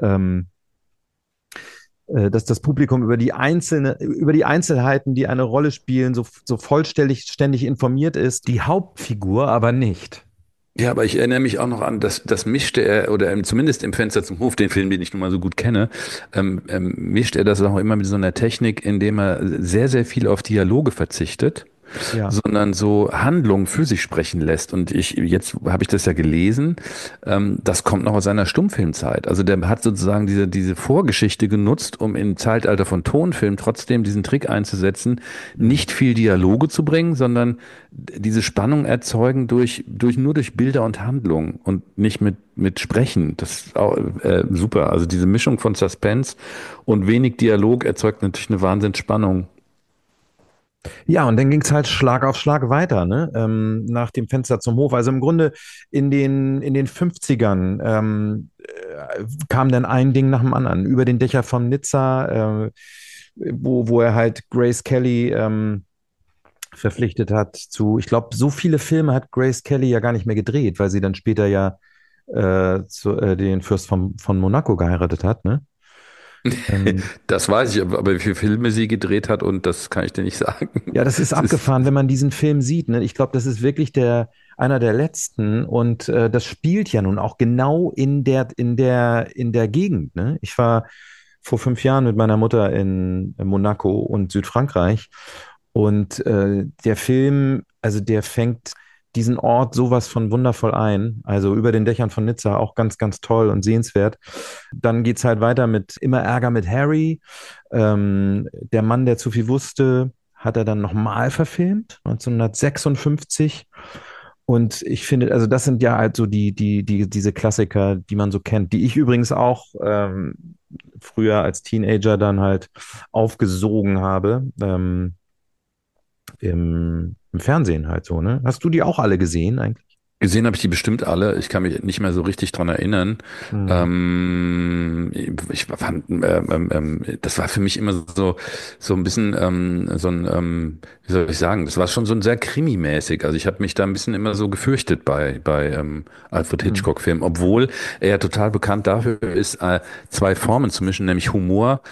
[SPEAKER 3] dass das Publikum über die Einzelheiten, die eine Rolle spielen, so vollständig ständig informiert ist, die Hauptfigur aber nicht.
[SPEAKER 2] Ja, aber ich erinnere mich auch noch an, das mischte er, oder zumindest im Fenster zum Hof, den Film, den ich nun mal so gut kenne, mischt er das auch immer mit so einer Technik, indem er sehr viel auf Dialoge verzichtet
[SPEAKER 3] Ja.
[SPEAKER 2] sondern so Handlungen für sich sprechen lässt. Und jetzt habe ich das ja gelesen, das kommt noch aus seiner Stummfilmzeit. Also der hat sozusagen diese Vorgeschichte genutzt, um im Zeitalter von Tonfilm trotzdem diesen Trick einzusetzen,
[SPEAKER 3] Mhm.
[SPEAKER 2] nicht viel Dialoge zu bringen, sondern diese Spannung erzeugen nur durch Bilder und Handlung und nicht mit Sprechen. Das ist auch, super. Also diese Mischung von Suspense und wenig Dialog erzeugt natürlich eine Wahnsinnsspannung.
[SPEAKER 3] Ja, und dann ging es halt Schlag auf Schlag weiter, ne? Nach dem Fenster zum Hof. Also im Grunde in den 50ern kam dann ein Ding nach dem anderen. Über den Dächer von Nizza, wo er halt Grace Kelly verpflichtet hat zu, ich glaube, so viele Filme hat Grace Kelly ja gar nicht mehr gedreht, weil sie dann später ja den Fürst von Monaco geheiratet hat, ne? Ähm,
[SPEAKER 2] Das weiß ich, aber wie viele Filme sie gedreht hat und das kann ich dir nicht sagen.
[SPEAKER 3] Ja, das ist
[SPEAKER 2] Es ist,
[SPEAKER 3] abgefahren, wenn man diesen Film sieht. Ne? Ich glaube, das ist wirklich einer der letzten und das spielt ja nun auch genau in der Gegend. Ne? Ich war vor 5 Jahren mit meiner Mutter in Monaco und Südfrankreich und der Film, also der fängt diesen Ort sowas von wundervoll ein. Also über den Dächern von Nizza auch ganz, ganz toll und sehenswert. Dann geht's halt weiter mit Immer Ärger mit Harry. Der Mann, der zu viel wusste, hat er dann nochmal verfilmt, 1956. Und ich finde, also das sind ja halt so diese Klassiker, die man so kennt, die ich übrigens auch früher als Teenager dann halt aufgesogen habe, im Fernsehen halt so, ne? Hast du die auch alle gesehen eigentlich?
[SPEAKER 2] gesehen habe ich die bestimmt alle. Ich kann mich nicht mehr so richtig dran erinnern.
[SPEAKER 3] Hm.
[SPEAKER 2] Ich fand, das war für mich immer so ein bisschen wie soll ich sagen, das war schon so ein sehr krimimäßig. Also ich habe mich da ein bisschen immer so gefürchtet bei Alfred
[SPEAKER 3] Hm.
[SPEAKER 2] Hitchcock-Filmen, obwohl er ja total bekannt dafür ist, zwei Formen zu mischen, nämlich Humor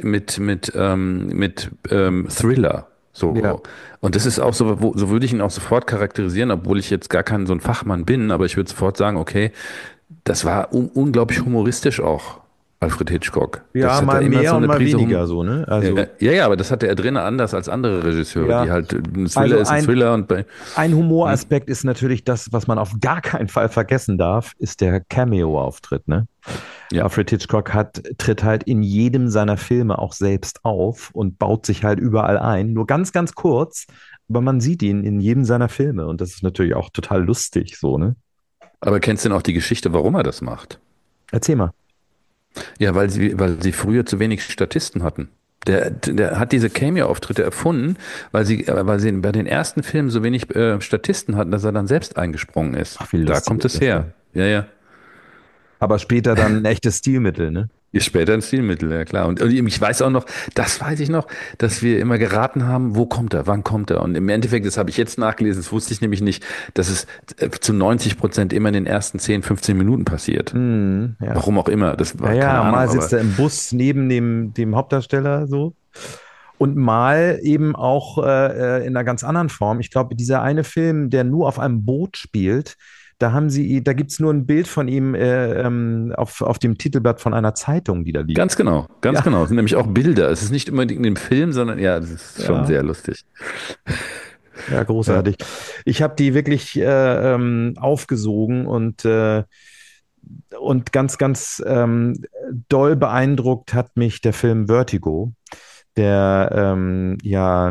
[SPEAKER 2] mit Thriller.
[SPEAKER 3] Ja.
[SPEAKER 2] So. Und das ist auch so, so würde ich ihn auch sofort charakterisieren, obwohl ich jetzt gar kein so ein Fachmann bin, aber ich würde sofort sagen, okay, das war unglaublich humoristisch auch, Alfred Hitchcock. Das
[SPEAKER 3] Ja,
[SPEAKER 2] hat er
[SPEAKER 3] mal
[SPEAKER 2] immer
[SPEAKER 3] mehr
[SPEAKER 2] so
[SPEAKER 3] und
[SPEAKER 2] eine
[SPEAKER 3] mal
[SPEAKER 2] Prise
[SPEAKER 3] weniger so, ne? Also,
[SPEAKER 2] ja, aber das hatte er drin anders als andere Regisseure, die
[SPEAKER 3] ja,
[SPEAKER 2] halt, ein Thriller
[SPEAKER 3] also
[SPEAKER 2] ist ein Thriller und bei,
[SPEAKER 3] ein
[SPEAKER 2] hm,
[SPEAKER 3] Humoraspekt ist natürlich das, was man auf gar keinen Fall vergessen darf, ist der Cameo-Auftritt, ne?
[SPEAKER 2] ja.
[SPEAKER 3] Alfred Hitchcock tritt halt in jedem seiner Filme auch selbst auf und baut sich halt überall ein. Nur ganz, ganz kurz, aber man sieht ihn in jedem seiner Filme und das ist natürlich auch total lustig, so, ne?
[SPEAKER 2] Aber kennst du denn auch die Geschichte, warum er das macht?
[SPEAKER 3] Erzähl mal.
[SPEAKER 2] Ja, weil sie früher zu wenig Statisten hatten. Der hat diese Cameo-Auftritte erfunden, weil sie bei den ersten Filmen so wenig Statisten hatten, dass er dann selbst eingesprungen ist.
[SPEAKER 3] Ach, wie
[SPEAKER 2] Da
[SPEAKER 3] lustig
[SPEAKER 2] kommt
[SPEAKER 3] ist
[SPEAKER 2] es
[SPEAKER 3] das
[SPEAKER 2] her.
[SPEAKER 3] denn?
[SPEAKER 2] Ja, ja.
[SPEAKER 3] Aber später dann ein echtes Stilmittel, ne?
[SPEAKER 2] Ist später ein Stilmittel, ja klar. Und ich weiß auch noch, das weiß ich noch, dass wir immer geraten haben, wo kommt er, wann kommt er? Und im Endeffekt, das habe ich jetzt nachgelesen, das wusste ich nämlich nicht, dass es zu 90% immer in den ersten 10, 15 Minuten passiert.
[SPEAKER 3] Ja.
[SPEAKER 2] Warum auch immer, das
[SPEAKER 3] Ja,
[SPEAKER 2] war keine
[SPEAKER 3] ja,
[SPEAKER 2] Ahnung,
[SPEAKER 3] mal sitzt
[SPEAKER 2] aber
[SPEAKER 3] er im Bus neben dem Hauptdarsteller so. Und mal eben auch in einer ganz anderen Form. Ich glaube, dieser eine Film, der nur auf einem Boot spielt, da gibt es nur ein Bild von ihm auf dem Titelblatt von einer Zeitung, die da liegt.
[SPEAKER 2] ganz genau, ganz
[SPEAKER 3] Ja,
[SPEAKER 2] genau. Es sind nämlich auch Bilder. Es ist nicht unbedingt in dem Film, sondern ja, das ist schon
[SPEAKER 3] ja,
[SPEAKER 2] sehr lustig.
[SPEAKER 3] ja,
[SPEAKER 2] Ja.
[SPEAKER 3] großartig. Ich habe die wirklich aufgesogen und ganz, ganz doll beeindruckt hat mich der Film Vertigo, der ja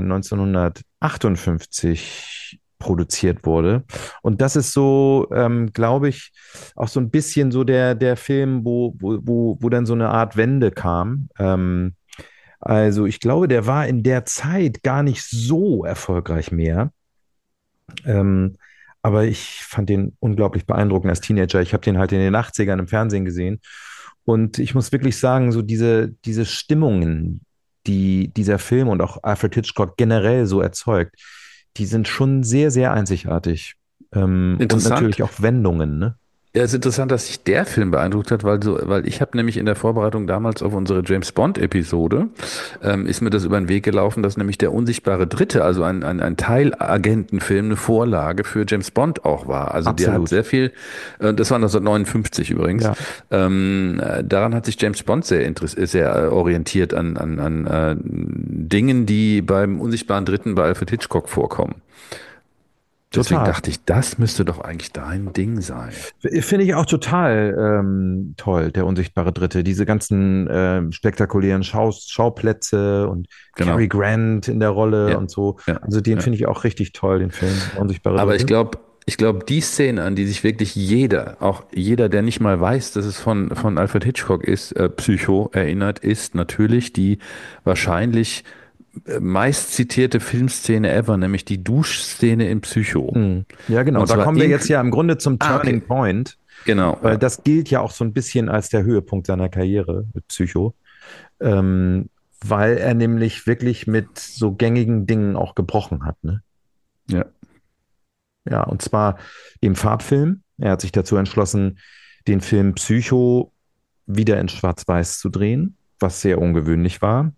[SPEAKER 3] 1958 produziert wurde. Und das ist so, glaube ich, auch so ein bisschen so der Film, wo dann so eine Art Wende kam. Also ich glaube, der war in der Zeit gar nicht so erfolgreich mehr. Ähm, aber ich fand den unglaublich beeindruckend als Teenager. Ich habe den halt in den 80ern im Fernsehen gesehen. Und ich muss wirklich sagen, so diese Stimmungen, die dieser Film und auch Alfred Hitchcock generell so erzeugt, die sind schon sehr, sehr einzigartig. Und
[SPEAKER 2] Interessant.
[SPEAKER 3] natürlich auch Wendungen, ne?
[SPEAKER 2] Ja, es ist interessant, dass sich der Film beeindruckt hat, weil ich habe nämlich in der Vorbereitung damals auf unsere James Bond-Episode, ist mir das über den Weg gelaufen, dass nämlich der unsichtbare Dritte, also ein Teilagentenfilm, eine Vorlage für James Bond auch war. Also der hat
[SPEAKER 3] Absolut.
[SPEAKER 2] sehr viel, das war 1959 übrigens,
[SPEAKER 3] Ja,
[SPEAKER 2] daran hat sich James Bond sehr orientiert an Dingen, die beim unsichtbaren Dritten bei Alfred Hitchcock vorkommen. Deswegen
[SPEAKER 3] total.
[SPEAKER 2] dachte ich, das müsste doch eigentlich dein Ding sein.
[SPEAKER 3] Finde ich auch total toll, der unsichtbare Dritte. Diese ganzen spektakulären Schauplätze und
[SPEAKER 2] Genau.
[SPEAKER 3] Cary Grant in der Rolle
[SPEAKER 2] Ja,
[SPEAKER 3] und so.
[SPEAKER 2] ja,
[SPEAKER 3] Also den
[SPEAKER 2] ja.
[SPEAKER 3] finde ich auch richtig toll, den Film, der unsichtbare
[SPEAKER 2] Aber
[SPEAKER 3] Dritte.
[SPEAKER 2] ich glaube, die Szene, an die sich wirklich jeder, auch jeder, der nicht mal weiß, dass es von Alfred Hitchcock ist, Psycho erinnert, ist natürlich die wahrscheinlich meist zitierte Filmszene ever, nämlich die Duschszene in Psycho.
[SPEAKER 3] Mhm. Ja, genau.
[SPEAKER 2] Und
[SPEAKER 3] Da
[SPEAKER 2] zwar
[SPEAKER 3] kommen wir jetzt ja im Grunde zum
[SPEAKER 2] okay.
[SPEAKER 3] Turning Point,
[SPEAKER 2] Genau,
[SPEAKER 3] weil
[SPEAKER 2] ja.
[SPEAKER 3] das gilt ja auch so ein bisschen als der Höhepunkt seiner Karriere mit Psycho, ähm, weil er nämlich wirklich mit so gängigen Dingen auch gebrochen hat, ne?
[SPEAKER 2] Ja.
[SPEAKER 3] Ja, und zwar im Farbfilm. Er hat sich dazu entschlossen, den Film Psycho wieder in Schwarz-Weiß zu drehen, was sehr ungewöhnlich war.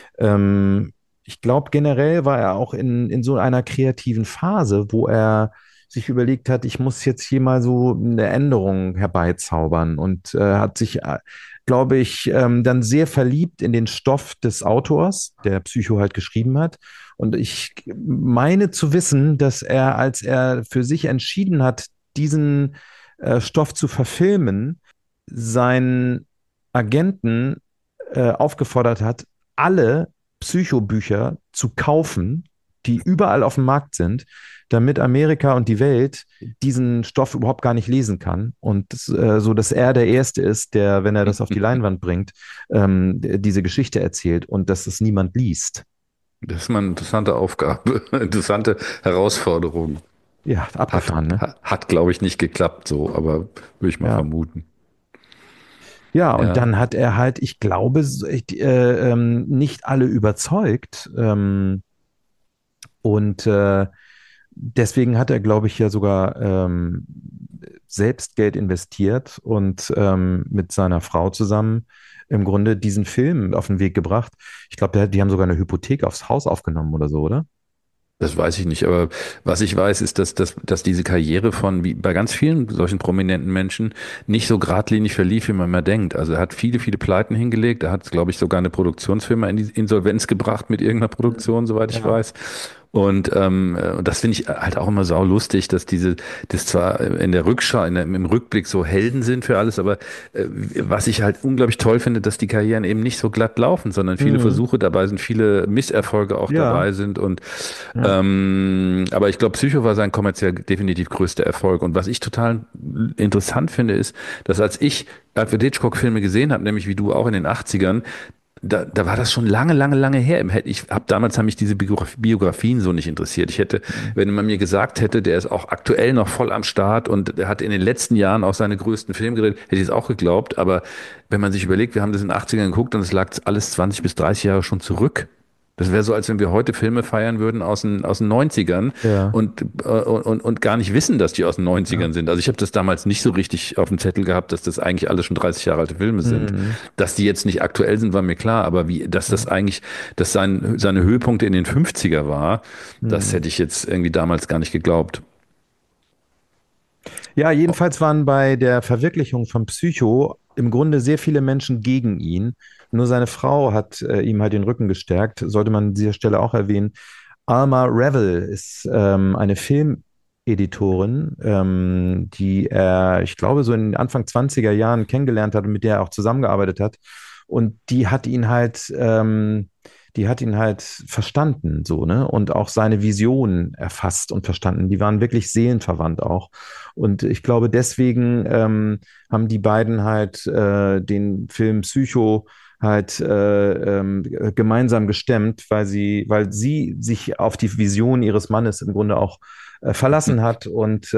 [SPEAKER 3] Ähm, Ich glaube, generell war er auch in so einer kreativen Phase, wo er sich überlegt hat, ich muss jetzt hier mal so eine Änderung herbeizaubern und hat sich, glaube ich, dann sehr verliebt in den Stoff des Autors, der Psycho halt geschrieben hat. Und ich meine zu wissen, dass er, als er für sich entschieden hat, diesen Stoff zu verfilmen, seinen Agenten aufgefordert hat, alle Psychobücher zu kaufen, die überall auf dem Markt sind, damit Amerika und die Welt diesen Stoff überhaupt gar nicht lesen kann. Und so, dass er der Erste ist, der, wenn er das auf die Leinwand bringt, diese Geschichte erzählt und dass es niemand liest.
[SPEAKER 2] Das ist mal eine interessante Aufgabe, interessante Herausforderung.
[SPEAKER 3] Ja, abgefahren, ne?
[SPEAKER 2] Hat, glaube ich, nicht geklappt so, aber würde ich mal
[SPEAKER 3] Ja.
[SPEAKER 2] vermuten.
[SPEAKER 3] Ja, und
[SPEAKER 2] Ja.
[SPEAKER 3] dann hat er halt, ich glaube, nicht alle überzeugt. Und deswegen hat er, glaube ich, ja sogar selbst Geld investiert und mit seiner Frau zusammen im Grunde diesen Film auf den Weg gebracht. Ich glaube, die haben sogar eine Hypothek aufs Haus aufgenommen oder so, oder?
[SPEAKER 2] Das weiß ich nicht, aber was ich weiß, ist, dass diese Karriere von, wie bei ganz vielen solchen prominenten Menschen, nicht so geradlinig verlief, wie man immer denkt. Also er hat viele Pleiten hingelegt. Er hat, glaube ich, sogar eine Produktionsfirma in die Insolvenz gebracht mit irgendeiner Produktion, soweit ich
[SPEAKER 3] Ja.
[SPEAKER 2] weiß. Und das finde ich halt auch immer sau lustig, dass das zwar in der Rückschau, im Rückblick so Helden sind für alles, aber was ich halt unglaublich toll finde, dass die Karrieren eben nicht so glatt laufen, sondern viele
[SPEAKER 3] Mhm.
[SPEAKER 2] Versuche dabei sind, viele Misserfolge auch
[SPEAKER 3] Ja,
[SPEAKER 2] dabei sind und
[SPEAKER 3] ja.
[SPEAKER 2] aber ich glaube, Psycho war sein kommerziell definitiv größter Erfolg. Und was ich total interessant finde, ist, dass als ich Alfred Hitchcock-Filme gesehen habe, nämlich wie du auch in den 80ern, da war das schon lange her. Damals haben mich diese Biografien so nicht interessiert. Ich hätte, wenn man mir gesagt hätte, der ist auch aktuell noch voll am Start und er hat in den letzten Jahren auch seine größten Filme gedreht, hätte ich es auch geglaubt. Aber wenn man sich überlegt, wir haben das in den 80ern geguckt und es lag alles 20 bis 30 Jahre schon zurück. Das wäre so, als wenn wir heute Filme feiern würden aus den 90ern
[SPEAKER 3] Ja,
[SPEAKER 2] und gar nicht wissen, dass die aus den
[SPEAKER 3] ja.
[SPEAKER 2] 90ern sind. Also ich habe das damals nicht so richtig auf dem Zettel gehabt, dass das eigentlich alles schon 30 Jahre alte Filme sind.
[SPEAKER 3] Mhm.
[SPEAKER 2] Dass die jetzt nicht aktuell sind, war mir klar, aber dass seine Höhepunkte in den 50er war, das
[SPEAKER 3] Mhm.
[SPEAKER 2] hätte ich jetzt irgendwie damals gar nicht geglaubt.
[SPEAKER 3] Ja, jedenfalls waren bei der Verwirklichung von Psycho im Grunde sehr viele Menschen gegen ihn. Nur seine Frau hat ihm halt den Rücken gestärkt, sollte man an dieser Stelle auch erwähnen. Alma Revel ist eine Filmeditorin, die er, ich glaube, so in den Anfang 20er Jahren kennengelernt hat und mit der er auch zusammengearbeitet hat. Und die hat ihn halt verstanden, so, ne? Und auch seine Vision erfasst und verstanden. Die waren wirklich seelenverwandt auch. Und ich glaube, deswegen haben die beiden halt den Film Psycho halt gemeinsam gestemmt, weil sie sich auf die Vision ihres Mannes im Grunde auch verlassen hat und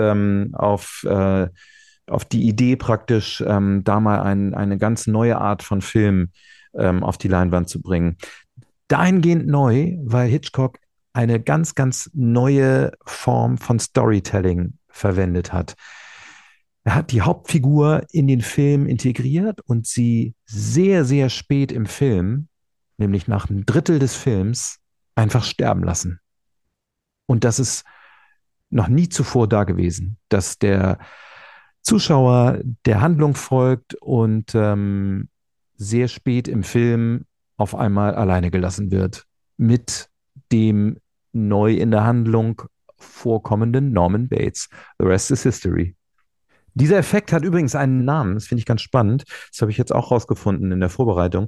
[SPEAKER 3] auf die Idee praktisch, da mal eine ganz neue Art von Film auf die Leinwand zu bringen. Dahingehend neu, weil Hitchcock eine ganz neue Form von Storytelling verwendet hat. Er hat die Hauptfigur in den Film integriert und sie sehr, sehr spät im Film, nämlich nach einem Drittel des Films, einfach sterben lassen. Und das ist noch nie zuvor da gewesen, dass der Zuschauer der Handlung folgt und sehr spät im Film auf einmal alleine gelassen wird mit dem neu in der Handlung vorkommenden Norman Bates. The rest is history. Dieser Effekt hat übrigens einen Namen, das finde ich ganz spannend. Das habe ich jetzt auch rausgefunden in der Vorbereitung.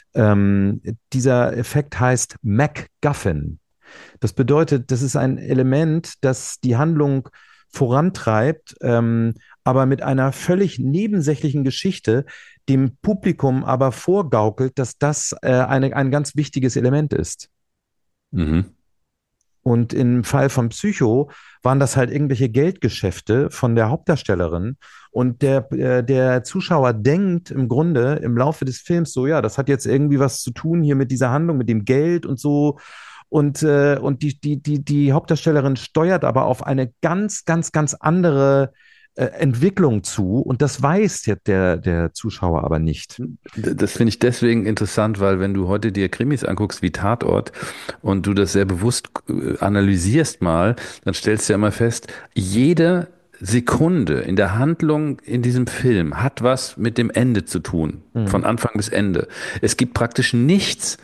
[SPEAKER 3] Dieser Effekt heißt MacGuffin. Das bedeutet, das ist ein Element, das die Handlung vorantreibt, aber mit einer völlig nebensächlichen Geschichte dem Publikum aber vorgaukelt, dass das ein ganz wichtiges Element ist.
[SPEAKER 2] Mhm.
[SPEAKER 3] Und im Fall von Psycho waren das halt irgendwelche Geldgeschäfte von der Hauptdarstellerin. Und der Zuschauer denkt im Grunde im Laufe des Films so, ja, das hat jetzt irgendwie was zu tun hier mit dieser Handlung, mit dem Geld und so. Und die Hauptdarstellerin steuert aber auf eine ganz, ganz, ganz andere Entwicklung zu. Und das weiß jetzt der Zuschauer aber nicht.
[SPEAKER 2] Das finde ich deswegen interessant, weil wenn du heute dir Krimis anguckst wie Tatort und du das sehr bewusst analysierst mal, dann stellst du ja immer fest, jede Sekunde in der Handlung in diesem Film hat was mit dem Ende zu tun,
[SPEAKER 3] Mhm.
[SPEAKER 2] von Anfang bis Ende. Es gibt praktisch nichts,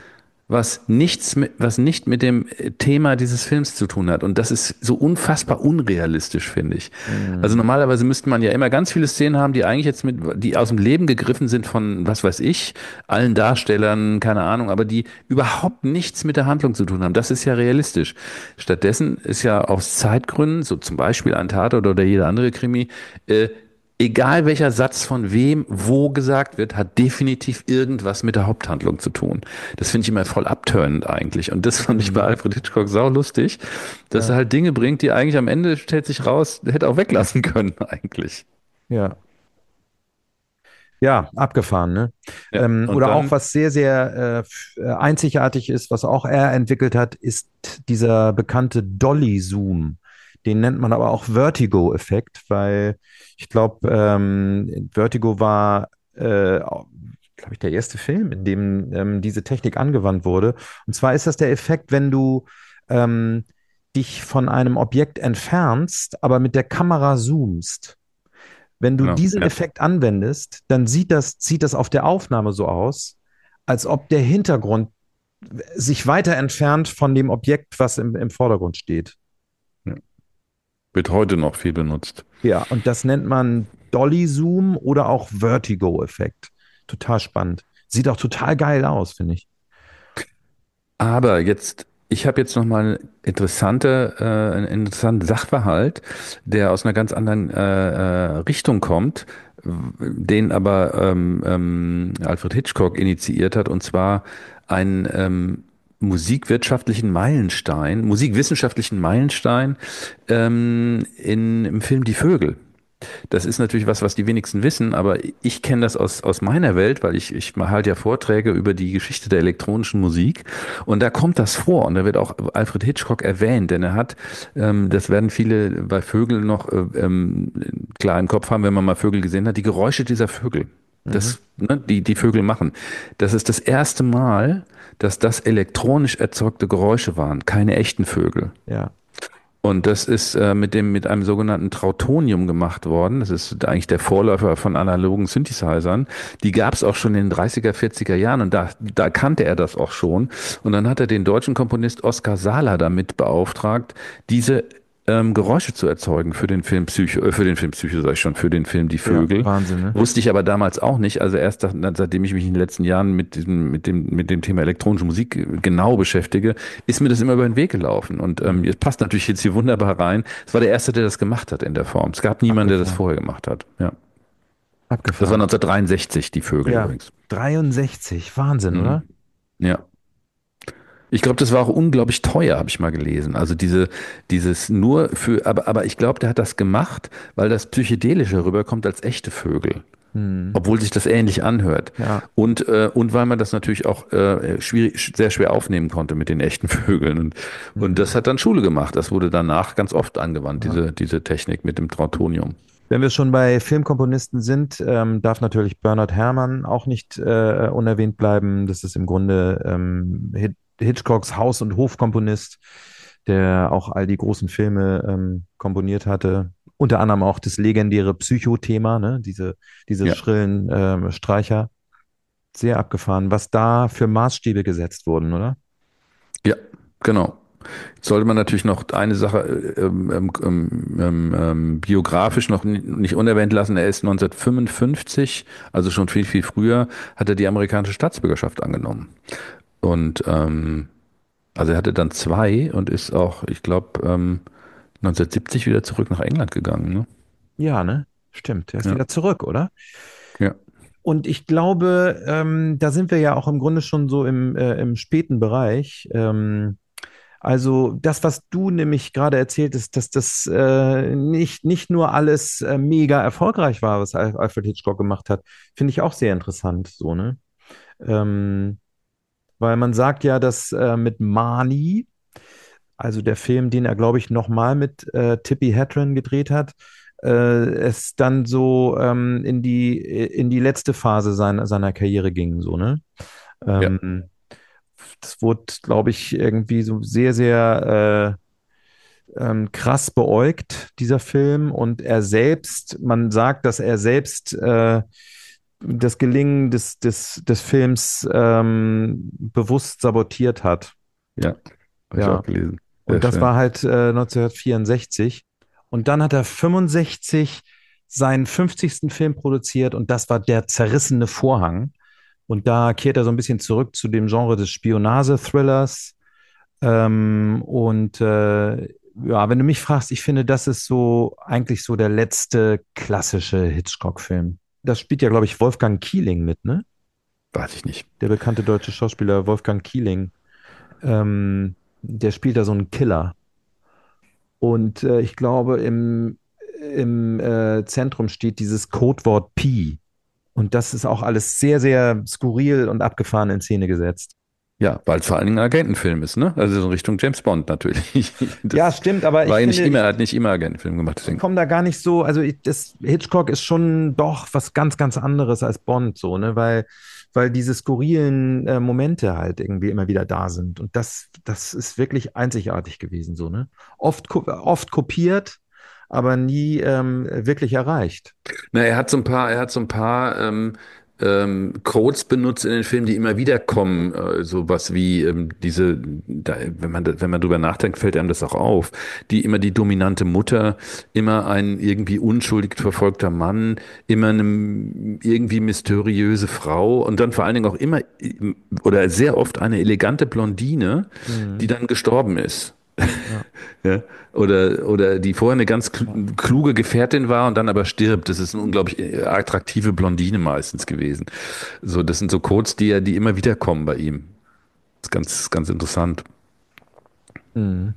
[SPEAKER 2] was nicht mit dem Thema dieses Films zu tun hat. Und das ist so unfassbar unrealistisch, finde ich. Also
[SPEAKER 3] Mhm.
[SPEAKER 2] normalerweise müsste man ja immer ganz viele Szenen haben, die eigentlich die aus dem Leben gegriffen sind von, was weiß ich, allen Darstellern, keine Ahnung, aber die überhaupt nichts mit der Handlung zu tun haben. Das ist ja realistisch. Stattdessen ist ja aus Zeitgründen, so zum Beispiel ein Tatort oder jeder andere Krimi, egal welcher Satz von wem wo gesagt wird, hat definitiv irgendwas mit der Haupthandlung zu tun. Das finde ich immer voll abturnend eigentlich. Und das fand ich bei
[SPEAKER 3] Mhm.
[SPEAKER 2] Alfred Hitchcock sau lustig, dass er
[SPEAKER 3] Ja,
[SPEAKER 2] halt Dinge bringt, die eigentlich am Ende stellt sich raus, hätte auch weglassen können eigentlich.
[SPEAKER 3] ja. Ja, abgefahren, ne?
[SPEAKER 2] Ja, und
[SPEAKER 3] Oder auch
[SPEAKER 2] dann,
[SPEAKER 3] was sehr, sehr einzigartig ist, was auch er entwickelt hat, ist dieser bekannte Dolly-Zoom. Den nennt man aber auch Vertigo-Effekt, weil ich glaube, Vertigo war, glaube ich, der erste Film, in dem diese Technik angewandt wurde. Und zwar ist das der Effekt, wenn du ähm, dich von einem Objekt entfernst, aber mit der Kamera zoomst. Wenn du
[SPEAKER 2] genau,
[SPEAKER 3] diesen
[SPEAKER 2] ja.
[SPEAKER 3] Effekt anwendest, dann sieht das auf der Aufnahme so aus, als ob der Hintergrund sich weiter entfernt von dem Objekt, was im Vordergrund steht.
[SPEAKER 2] Ja. Wird heute noch viel benutzt.
[SPEAKER 3] Ja, und das nennt man Dolly Zoom oder auch Vertigo-Effekt. Total spannend. Sieht auch total geil aus, finde ich.
[SPEAKER 2] Aber jetzt, ich habe jetzt noch mal einen interessanten Sachverhalt, der aus einer ganz anderen Richtung kommt, den aber Alfred Hitchcock initiiert hat, und zwar einen musikwissenschaftlichen Meilenstein im Film Die Vögel. Das ist natürlich was die wenigsten wissen, aber ich kenne das aus meiner Welt, weil ich halte ja Vorträge über die Geschichte der elektronischen Musik und da kommt das vor und da wird auch Alfred Hitchcock erwähnt, denn er hat, das werden viele bei Vögeln noch klar im Kopf haben, wenn man mal Vögel gesehen hat, die Geräusche dieser Vögel.
[SPEAKER 3] Mhm.
[SPEAKER 2] Die Vögel machen. Das ist das erste Mal, dass das elektronisch erzeugte Geräusche waren, keine echten Vögel.
[SPEAKER 3] Ja.
[SPEAKER 2] Und das ist mit einem sogenannten Trautonium gemacht worden. Das ist eigentlich der Vorläufer von analogen Synthesizern. Die gab es auch schon in den 30er, 40er Jahren und da kannte er das auch schon. Und dann hat er den deutschen Komponist Oskar Sala damit beauftragt, diese Geräusche zu erzeugen für den Film Psycho, sag ich schon, für den Film Die
[SPEAKER 3] Ja,
[SPEAKER 2] Vögel.
[SPEAKER 3] Wahnsinn, ne?
[SPEAKER 2] Wusste ich aber damals auch nicht. Also erst seitdem ich mich in den letzten Jahren mit dem Thema elektronische Musik genau beschäftige, ist mir das immer über den Weg gelaufen. Und es passt natürlich jetzt hier wunderbar rein. Es war der Erste, der das gemacht hat in der Form. Es gab niemanden, der das
[SPEAKER 3] Abgefahren.
[SPEAKER 2] vorher gemacht hat. Ja. Das war
[SPEAKER 3] Abgefahren.
[SPEAKER 2] 1963, Die Vögel
[SPEAKER 3] Ja.
[SPEAKER 2] übrigens.
[SPEAKER 3] 63. Wahnsinn, oder?
[SPEAKER 2] Mhm. Ja. Ich glaube, das war auch unglaublich teuer, habe ich mal gelesen. Also dieses nur für, aber ich glaube, der hat das gemacht, weil das psychedelischer rüberkommt als echte Vögel.
[SPEAKER 3] Hm.
[SPEAKER 2] Obwohl sich das ähnlich anhört.
[SPEAKER 3] Ja.
[SPEAKER 2] Und weil man das natürlich auch sehr schwer aufnehmen konnte mit den echten Vögeln. Und
[SPEAKER 3] Hm.
[SPEAKER 2] das hat dann Schule gemacht. Das wurde danach ganz oft angewandt,
[SPEAKER 3] Ja.
[SPEAKER 2] diese Technik mit dem Trautonium.
[SPEAKER 3] Wenn wir schon bei Filmkomponisten sind, darf natürlich Bernard Herrmann auch nicht unerwähnt bleiben. Das ist im Grunde Hitchcocks Haus- und Hofkomponist, der auch all die großen Filme komponiert hatte. Unter anderem auch das legendäre Psycho-Thema, ne? Diese
[SPEAKER 2] Ja,
[SPEAKER 3] schrillen Streicher. Sehr abgefahren, was da für Maßstäbe gesetzt wurden, oder?
[SPEAKER 2] ja, genau. Jetzt sollte man natürlich noch eine Sache biografisch noch nicht unerwähnt lassen. Er ist 1955, also schon viel, viel früher, hat er die amerikanische Staatsbürgerschaft angenommen. Und also er hatte dann zwei und ist auch, ich glaube, 1970 wieder zurück nach England gegangen. Ne?
[SPEAKER 3] Ja, ne? Stimmt. Er ist
[SPEAKER 2] Ja,
[SPEAKER 3] wieder zurück, oder?
[SPEAKER 2] ja,
[SPEAKER 3] Und ich glaube, da sind wir ja auch im Grunde schon so im späten Bereich. Also das, was du nämlich gerade erzählt hast, dass das nicht nur alles mega erfolgreich war, was Alfred Hitchcock gemacht hat, finde ich auch sehr interessant, so, ne? Ähm, Weil man sagt ja, dass mit Marnie, also der Film, den er, glaube ich, nochmal mit Tippi Hedren gedreht hat, es dann so in die letzte Phase seiner Karriere ging, so, ne?
[SPEAKER 2] ja.
[SPEAKER 3] Ähm, Das wurde, glaube ich, irgendwie so sehr, sehr krass beäugt, dieser Film. Und er selbst, man sagt, dass er selbst das Gelingen des Films bewusst sabotiert hat.
[SPEAKER 2] Ja, habe ich auch
[SPEAKER 3] Ja.
[SPEAKER 2] gelesen. Sehr
[SPEAKER 3] Und das
[SPEAKER 2] schön.
[SPEAKER 3] war halt 1964. Und dann hat er 65 seinen 50. Film produziert und das war Der zerrissene Vorhang. Und da kehrt er so ein bisschen zurück zu dem Genre des Spionage-Thrillers. Ja, wenn du mich fragst, ich finde, das ist so eigentlich so der letzte klassische Hitchcock-Film. Das spielt ja, glaube ich, Wolfgang Keeling mit, ne?
[SPEAKER 2] Weiß ich nicht.
[SPEAKER 3] Der bekannte deutsche Schauspieler Wolfgang Keeling. Der spielt da so einen Killer. Und ich glaube, im Zentrum steht dieses Codewort Pi. Und das ist auch alles sehr, sehr skurril und abgefahren in Szene gesetzt.
[SPEAKER 2] Ja, weil es vor allen Dingen ein Agentenfilm ist, ne? Also so in Richtung James Bond natürlich.
[SPEAKER 3] Ja,
[SPEAKER 2] Das
[SPEAKER 3] stimmt, aber
[SPEAKER 2] war
[SPEAKER 3] ich
[SPEAKER 2] ja nicht
[SPEAKER 3] finde,
[SPEAKER 2] immer, er hat nicht immer Agentenfilm gemacht,
[SPEAKER 3] ich
[SPEAKER 2] deswegen.
[SPEAKER 3] komme da gar nicht so, also Hitchcock ist schon doch was ganz, ganz anderes als Bond, so, ne, weil diese skurrilen Momente halt irgendwie immer wieder da sind. Und das ist wirklich einzigartig gewesen, so, ne? Oft kopiert, aber nie wirklich erreicht.
[SPEAKER 2] Na, er hat so ein paar Codes benutzt in den Filmen, die immer wieder kommen. Sowas wie wenn man drüber nachdenkt, fällt einem das auch auf. Die dominante Mutter, immer ein irgendwie unschuldig verfolgter Mann, immer eine irgendwie mysteriöse Frau und dann vor allen Dingen auch immer oder sehr oft eine elegante Blondine, die
[SPEAKER 3] Mhm.
[SPEAKER 2] dann gestorben ist.
[SPEAKER 3] Ja.
[SPEAKER 2] Ja? Oder die vorher eine ganz kluge Gefährtin war und dann aber stirbt. Das ist eine unglaublich attraktive Blondine meistens gewesen. So, das sind so Codes, die immer wieder kommen bei ihm. Das ist ganz, ganz interessant.
[SPEAKER 3] Mhm.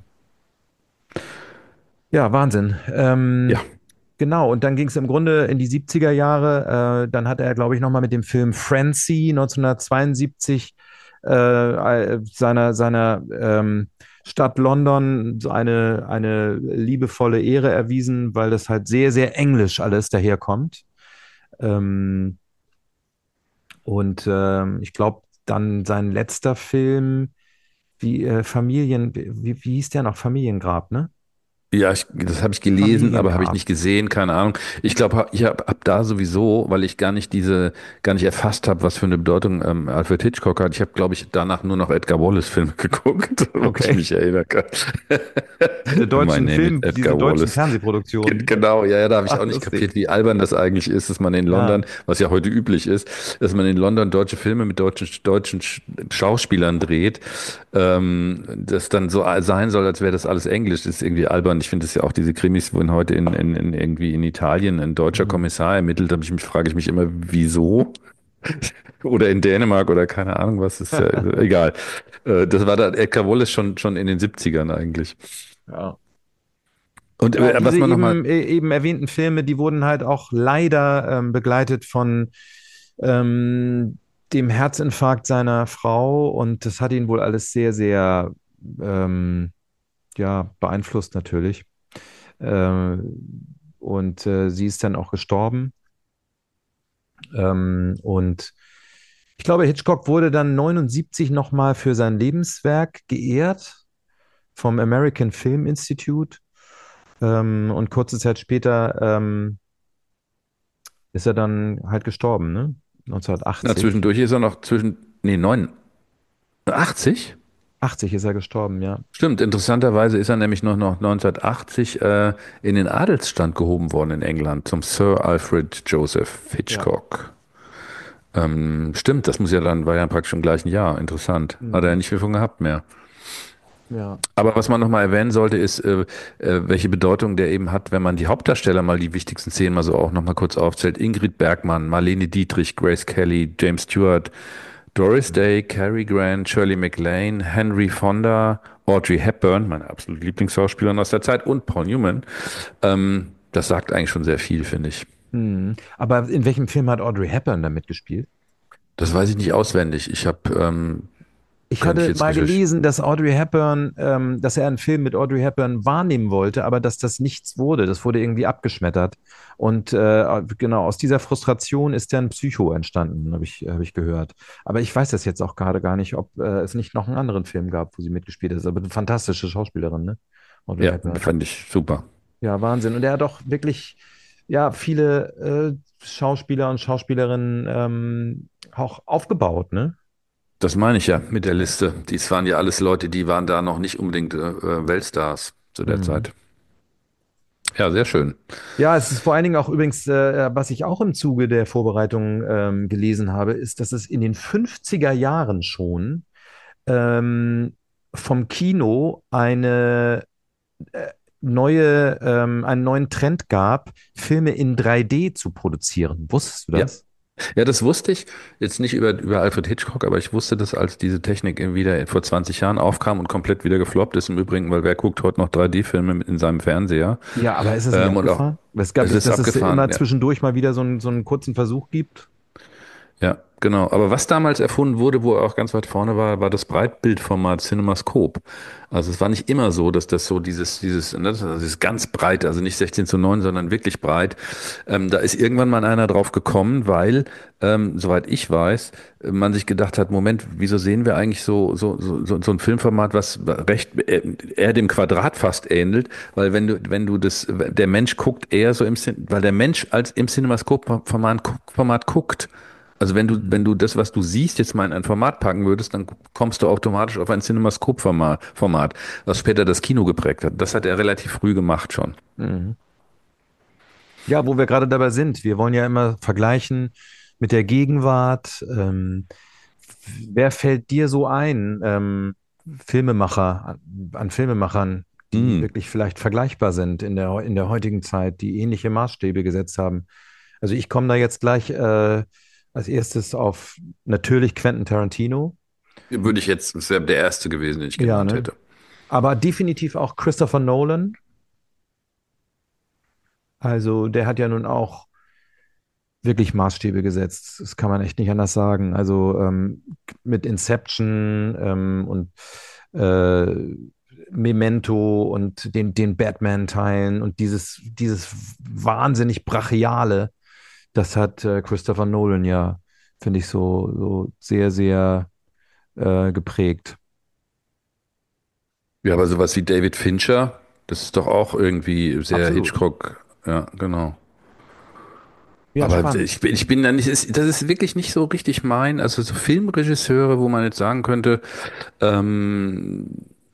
[SPEAKER 3] Ja, Wahnsinn.
[SPEAKER 2] Ja,
[SPEAKER 3] Genau, und dann ging es im Grunde in die 70er Jahre. Dann hat er, glaube ich, nochmal mit dem Film Francie 1972 seiner Stadt London so eine liebevolle Ehre erwiesen, weil das halt sehr, sehr englisch alles daherkommt. Ähm, ich glaube, dann sein letzter Film, wie hieß der noch? Familiengrab, ne?
[SPEAKER 2] ja, das habe ich gelesen, aber habe ich
[SPEAKER 3] Familiengrab.
[SPEAKER 2] nicht gesehen, keine Ahnung. Ich glaube, ich habe ab da sowieso, weil ich gar nicht erfasst habe, was für eine Bedeutung Alfred Hitchcock hat. Ich habe, glaube ich, danach nur noch Edgar Wallace-Filme geguckt, wo ich
[SPEAKER 3] Okay.
[SPEAKER 2] mich erinnern kann.
[SPEAKER 3] Diese
[SPEAKER 2] My
[SPEAKER 3] deutschen
[SPEAKER 2] name is
[SPEAKER 3] Film, diese
[SPEAKER 2] Edgar
[SPEAKER 3] deutschen
[SPEAKER 2] Wallace.
[SPEAKER 3] Fernsehproduktionen.
[SPEAKER 2] Genau, ja, ja, da habe ich
[SPEAKER 3] Ach,
[SPEAKER 2] auch nicht kapiert,
[SPEAKER 3] lustig.
[SPEAKER 2] wie albern das eigentlich ist, dass man in
[SPEAKER 3] Ja.
[SPEAKER 2] London, was ja heute üblich ist, dass man in London deutsche Filme mit deutschen Schauspielern dreht, das dann so sein soll, als wäre das alles Englisch, das ist irgendwie albern. Ich finde es ja auch diese Krimis, wo heute irgendwie in Italien ein deutscher
[SPEAKER 3] Hm.
[SPEAKER 2] Kommissar ermittelt, frage ich mich immer, wieso? Oder in Dänemark oder keine Ahnung was, ist ja egal. Das war da Edgar Wallace schon in den 70ern eigentlich.
[SPEAKER 3] Ja.
[SPEAKER 2] Und
[SPEAKER 3] Ja,
[SPEAKER 2] was
[SPEAKER 3] diese
[SPEAKER 2] man nochmal,
[SPEAKER 3] eben erwähnten Filme, die wurden halt auch leider begleitet von ähm, dem Herzinfarkt seiner Frau und das hat ihn wohl alles sehr, sehr ja, beeinflusst natürlich. Äh, und sie ist dann auch gestorben. Und ich glaube, Hitchcock wurde dann 79 nochmal für sein Lebenswerk geehrt vom American Film Institute. Und kurze Zeit später ist er dann halt gestorben, ne?
[SPEAKER 2] Na,
[SPEAKER 3] 1980.
[SPEAKER 2] zwischendurch ist er noch nee, 89?
[SPEAKER 3] 80 ist er gestorben, ja.
[SPEAKER 2] Stimmt, interessanterweise ist er nämlich noch 1980 in den Adelsstand gehoben worden in England zum Sir Alfred Joseph
[SPEAKER 3] Ja.
[SPEAKER 2] Hitchcock. Stimmt, das muss ja dann, war ja praktisch im gleichen Jahr. Interessant. Hat er ja
[SPEAKER 3] Mhm.
[SPEAKER 2] nicht viel von gehabt mehr.
[SPEAKER 3] Ja.
[SPEAKER 2] Aber was man nochmal erwähnen sollte, ist, welche Bedeutung der eben hat, wenn man die Hauptdarsteller mal die wichtigsten Szenen mal so auch nochmal kurz aufzählt. Ingrid Bergmann, Marlene Dietrich, Grace Kelly, James Stewart, Doris Day, Cary Grant, Shirley MacLaine, Henry Fonda, Audrey Hepburn, meine absolute Lieblingsschauspielerin aus der Zeit, und Paul Newman. Das sagt eigentlich schon sehr viel, finde ich.
[SPEAKER 3] Mhm. Aber in welchem Film hat Audrey Hepburn da mitgespielt?
[SPEAKER 2] Das weiß ich nicht auswendig.
[SPEAKER 3] Ich
[SPEAKER 2] Könnte ich
[SPEAKER 3] hatte
[SPEAKER 2] jetzt
[SPEAKER 3] mal
[SPEAKER 2] recherchieren.
[SPEAKER 3] gelesen, dass Audrey Hepburn, dass er einen Film mit Audrey Hepburn wahrnehmen wollte, aber dass das nichts wurde. Das wurde irgendwie abgeschmettert. Und genau, aus dieser Frustration ist dann Psycho entstanden, hab ich gehört. Aber ich weiß das jetzt auch gerade gar nicht, ob es nicht noch einen anderen Film gab, wo sie mitgespielt ist. Aber eine fantastische Schauspielerin, ne? Audrey
[SPEAKER 2] Ja,
[SPEAKER 3] Hepburn.
[SPEAKER 2] fand ich super.
[SPEAKER 3] Ja, Wahnsinn. Und er hat auch wirklich, ja, viele Schauspieler und Schauspielerinnen auch aufgebaut, ne?
[SPEAKER 2] Das meine ich ja mit der Liste. Dies waren ja alles Leute, die waren da noch nicht unbedingt Weltstars zu der
[SPEAKER 3] Mhm.
[SPEAKER 2] Zeit. Ja, sehr schön.
[SPEAKER 3] Ja, es ist vor allen Dingen auch übrigens, was ich auch im Zuge der Vorbereitung gelesen habe, ist, dass es in den 50er Jahren schon ähm, vom Kino äh, einen neuen Trend gab, Filme in 3D zu produzieren. Wusstest du
[SPEAKER 2] Ja.
[SPEAKER 3] das?
[SPEAKER 2] Ja, das wusste ich jetzt nicht über Alfred Hitchcock, aber ich wusste das, als diese Technik eben wieder vor 20 Jahren aufkam und komplett wieder gefloppt ist im Übrigen, weil wer guckt heute noch 3D-Filme in seinem Fernseher?
[SPEAKER 3] Ja, aber ist es nicht
[SPEAKER 2] Und auch,
[SPEAKER 3] abgefahren? Es gab,
[SPEAKER 2] es ist
[SPEAKER 3] dass es
[SPEAKER 2] abgefahren,
[SPEAKER 3] immer
[SPEAKER 2] ja.
[SPEAKER 3] zwischendurch mal wieder so einen kurzen Versuch gibt.
[SPEAKER 2] Ja, genau. Aber was damals erfunden wurde, wo er auch ganz weit vorne war, war das Breitbildformat CinemaScope. Also es war nicht immer so, dass das so ne, das ist ganz breit, also nicht 16:9, sondern wirklich breit. Da ist irgendwann mal einer drauf gekommen, weil, soweit ich weiß, man sich gedacht hat, Moment, wieso sehen wir eigentlich so ein Filmformat, was recht eher dem Quadrat fast ähnelt? Weil wenn du der Mensch guckt eher so weil der Mensch als im CinemaScope-Format guckt. Also wenn
[SPEAKER 3] Mhm.
[SPEAKER 2] du das, was du siehst, jetzt mal in ein Format packen würdest, dann kommst du automatisch auf ein CinemaScope-Format, was später das Kino geprägt hat. Das hat er relativ früh gemacht schon.
[SPEAKER 3] Mhm. Ja, wo wir gerade dabei sind, wir wollen ja immer vergleichen mit der Gegenwart. Wer fällt dir so ein, Filmemacher, an Filmemachern, die
[SPEAKER 2] Hm.
[SPEAKER 3] wirklich vielleicht vergleichbar sind in der heutigen Zeit, die ähnliche Maßstäbe gesetzt haben? Also ich komme da jetzt gleich als erstes auf natürlich Quentin Tarantino.
[SPEAKER 2] Würde ich jetzt, das wäre der erste gewesen, den ich
[SPEAKER 3] Ja,
[SPEAKER 2] genannt
[SPEAKER 3] ne?
[SPEAKER 2] hätte.
[SPEAKER 3] Aber definitiv auch Christopher Nolan. Also der hat ja nun auch wirklich Maßstäbe gesetzt. Das kann man echt nicht anders sagen. Also mit Inception und äh, Memento und den Batman-Teilen und dieses wahnsinnig Brachiale, das hat Christopher Nolan ja, finde ich, so sehr, sehr geprägt.
[SPEAKER 2] Ja, aber sowas wie David Fincher, das ist doch auch irgendwie sehr
[SPEAKER 3] Absolut.
[SPEAKER 2] Hitchcock. Ja, genau.
[SPEAKER 3] Ja,
[SPEAKER 2] Aber
[SPEAKER 3] spannend.
[SPEAKER 2] ich bin da nicht, das ist wirklich nicht so richtig mein, also so Filmregisseure, wo man jetzt sagen könnte, ähm,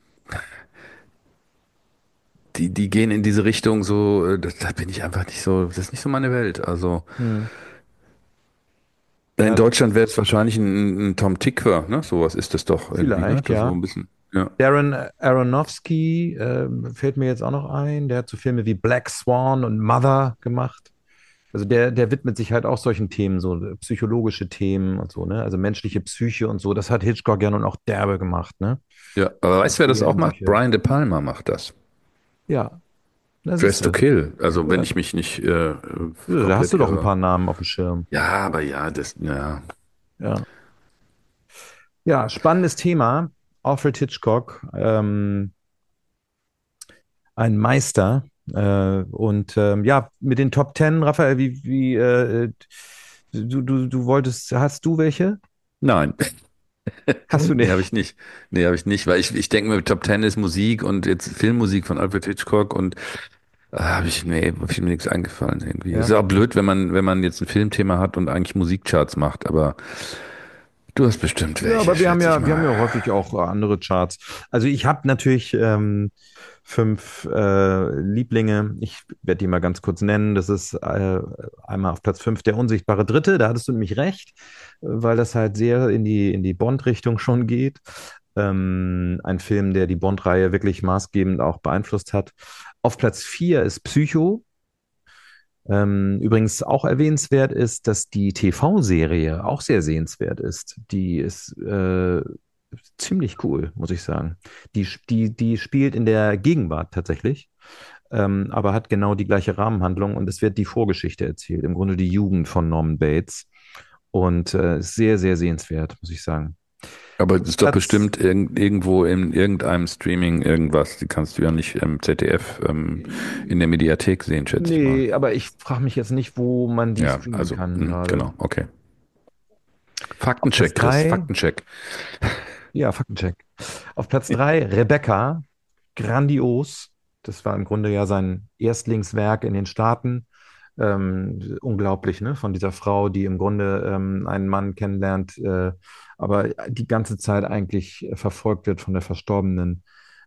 [SPEAKER 2] die gehen in diese Richtung so, da bin ich einfach nicht so, das ist nicht so meine Welt. Also
[SPEAKER 3] Hm.
[SPEAKER 2] in
[SPEAKER 3] Ja,
[SPEAKER 2] Deutschland wäre es wahrscheinlich ein Tom Tykwer, ne? Sowas ist das doch irgendwie, ne?
[SPEAKER 3] vielleicht,
[SPEAKER 2] Das so
[SPEAKER 3] ja.
[SPEAKER 2] ein bisschen, ja.
[SPEAKER 3] Darren Aronofsky fällt mir jetzt auch noch ein. Der hat so Filme wie Black Swan und Mother gemacht. Also der widmet sich halt auch solchen Themen, so psychologische Themen und so, ne? Also menschliche Psyche und so. Das hat Hitchcock ja nun auch derbe gemacht, ne?
[SPEAKER 2] Ja, aber weißt du, wer
[SPEAKER 3] In
[SPEAKER 2] das
[SPEAKER 3] vielerlei
[SPEAKER 2] auch macht?
[SPEAKER 3] Hinsicht.
[SPEAKER 2] Brian De Palma macht das.
[SPEAKER 3] Ja, da
[SPEAKER 2] Dress
[SPEAKER 3] siehst
[SPEAKER 2] to
[SPEAKER 3] du.
[SPEAKER 2] Kill. Also wenn
[SPEAKER 3] Ja,
[SPEAKER 2] ich mich nicht
[SPEAKER 3] da hast
[SPEAKER 2] komplett
[SPEAKER 3] du doch ein
[SPEAKER 2] irre.
[SPEAKER 3] paar Namen auf dem Schirm.
[SPEAKER 2] Ja, aber ja, ja.
[SPEAKER 3] Ja. Ja, spannendes Thema. Alfred Hitchcock, ein Meister. Ja, mit den Top Ten, Raphael, hast du welche?
[SPEAKER 2] Nein,
[SPEAKER 3] Hast du
[SPEAKER 2] nee,
[SPEAKER 3] nicht?
[SPEAKER 2] habe ich nicht. Nee, habe ich nicht, weil ich denke mir, Top Ten ist Musik und jetzt Filmmusik von Alfred Hitchcock und hab ich mir nichts eingefallen irgendwie. Es
[SPEAKER 3] Ja.
[SPEAKER 2] ist auch blöd, wenn man jetzt ein Filmthema hat und eigentlich Musikcharts macht, aber du hast bestimmt
[SPEAKER 3] Ja,
[SPEAKER 2] welche,
[SPEAKER 3] aber
[SPEAKER 2] schätze ich
[SPEAKER 3] wir haben
[SPEAKER 2] mal.
[SPEAKER 3] ja häufig auch andere Charts. Also ich habe natürlich fünf Lieblinge. Ich werde die mal ganz kurz nennen. Das ist einmal auf Platz 5 der unsichtbare Dritte. Da hattest du nämlich recht, weil das halt sehr in die Bond-Richtung schon geht. Ein Film, der die Bond-Reihe wirklich maßgebend auch beeinflusst hat. Auf Platz 4 ist Psycho. Übrigens auch erwähnenswert ist, dass die TV-Serie auch sehr sehenswert ist. Die ist ziemlich cool, muss ich sagen. Die spielt in der Gegenwart tatsächlich, aber hat genau die gleiche Rahmenhandlung und es wird die Vorgeschichte erzählt, im Grunde die Jugend von Norman Bates. Und ist sehr, sehr sehenswert, muss ich sagen.
[SPEAKER 2] Aber es ist doch
[SPEAKER 3] Platz,
[SPEAKER 2] bestimmt irgendwo in irgendeinem Streaming irgendwas. Die kannst du ja nicht im ZDF in der Mediathek sehen, schätze ich mal.
[SPEAKER 3] nee, aber ich frage mich jetzt nicht, wo man die
[SPEAKER 2] Ja,
[SPEAKER 3] streamen
[SPEAKER 2] also,
[SPEAKER 3] kann gerade.
[SPEAKER 2] genau, okay.
[SPEAKER 3] Auf Platz
[SPEAKER 2] Faktencheck, Chris,
[SPEAKER 3] 3
[SPEAKER 2] Faktencheck.
[SPEAKER 3] Ja, Faktencheck. Auf Platz 3 Rebecca, grandios. Das war im Grunde ja sein Erstlingswerk in den Staaten. Unglaublich, ne? Von dieser Frau, die im Grunde einen Mann kennenlernt, aber die ganze Zeit eigentlich verfolgt wird von der verstorbenen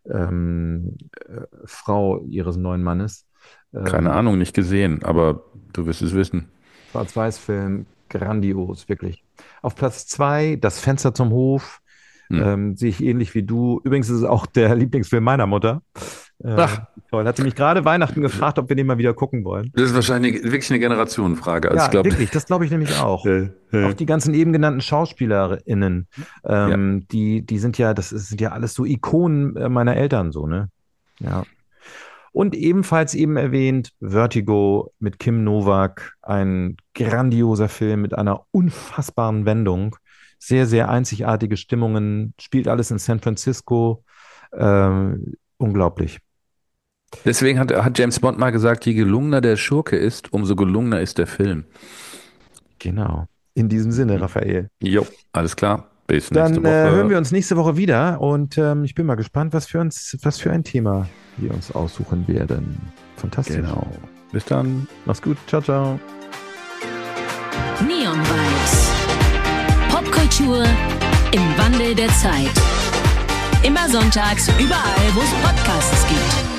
[SPEAKER 3] Frau ihres neuen Mannes.
[SPEAKER 2] Keine
[SPEAKER 3] Ähm,
[SPEAKER 2] Ahnung, nicht gesehen, aber du wirst es wissen.
[SPEAKER 3] Schwarz-Weiß-Film, grandios, wirklich. Auf Platz 2 Das Fenster zum Hof.
[SPEAKER 2] Hm.
[SPEAKER 3] Sehe ich ähnlich wie du. Übrigens ist es auch der Lieblingsfilm meiner Mutter.
[SPEAKER 2] Ach,
[SPEAKER 3] Toll. Hat sie mich gerade Weihnachten gefragt, ob wir den mal wieder gucken wollen.
[SPEAKER 2] das ist wahrscheinlich wirklich eine Generationenfrage. Also ich
[SPEAKER 3] Ja,
[SPEAKER 2] glaube,
[SPEAKER 3] wirklich, das glaube ich nämlich auch.
[SPEAKER 2] äh,
[SPEAKER 3] Auch
[SPEAKER 2] äh,
[SPEAKER 3] die ganzen eben genannten SchauspielerInnen,
[SPEAKER 2] ja.
[SPEAKER 3] die sind ja, sind ja alles so Ikonen meiner Eltern so, ne? Ja. Und ebenfalls eben erwähnt, Vertigo mit Kim Novak, ein grandioser Film mit einer unfassbaren Wendung. Sehr, sehr einzigartige Stimmungen, spielt alles in San Francisco. Unglaublich.
[SPEAKER 2] Deswegen hat James Bond mal gesagt, je gelungener der Schurke ist, umso gelungener ist der Film.
[SPEAKER 3] Genau. In diesem Sinne, Raphael.
[SPEAKER 2] Jo, alles klar. Bis nächste
[SPEAKER 3] Dann hören
[SPEAKER 2] Woche.
[SPEAKER 3] wir uns nächste Woche wieder und ich bin mal gespannt, was für ein Thema wir uns aussuchen werden. Fantastisch.
[SPEAKER 2] Genau. Bis dann.
[SPEAKER 3] Mach's gut. Ciao, ciao.
[SPEAKER 1] Neon Vibes. Popkultur im Wandel der Zeit. Immer sonntags überall, wo es Podcasts gibt.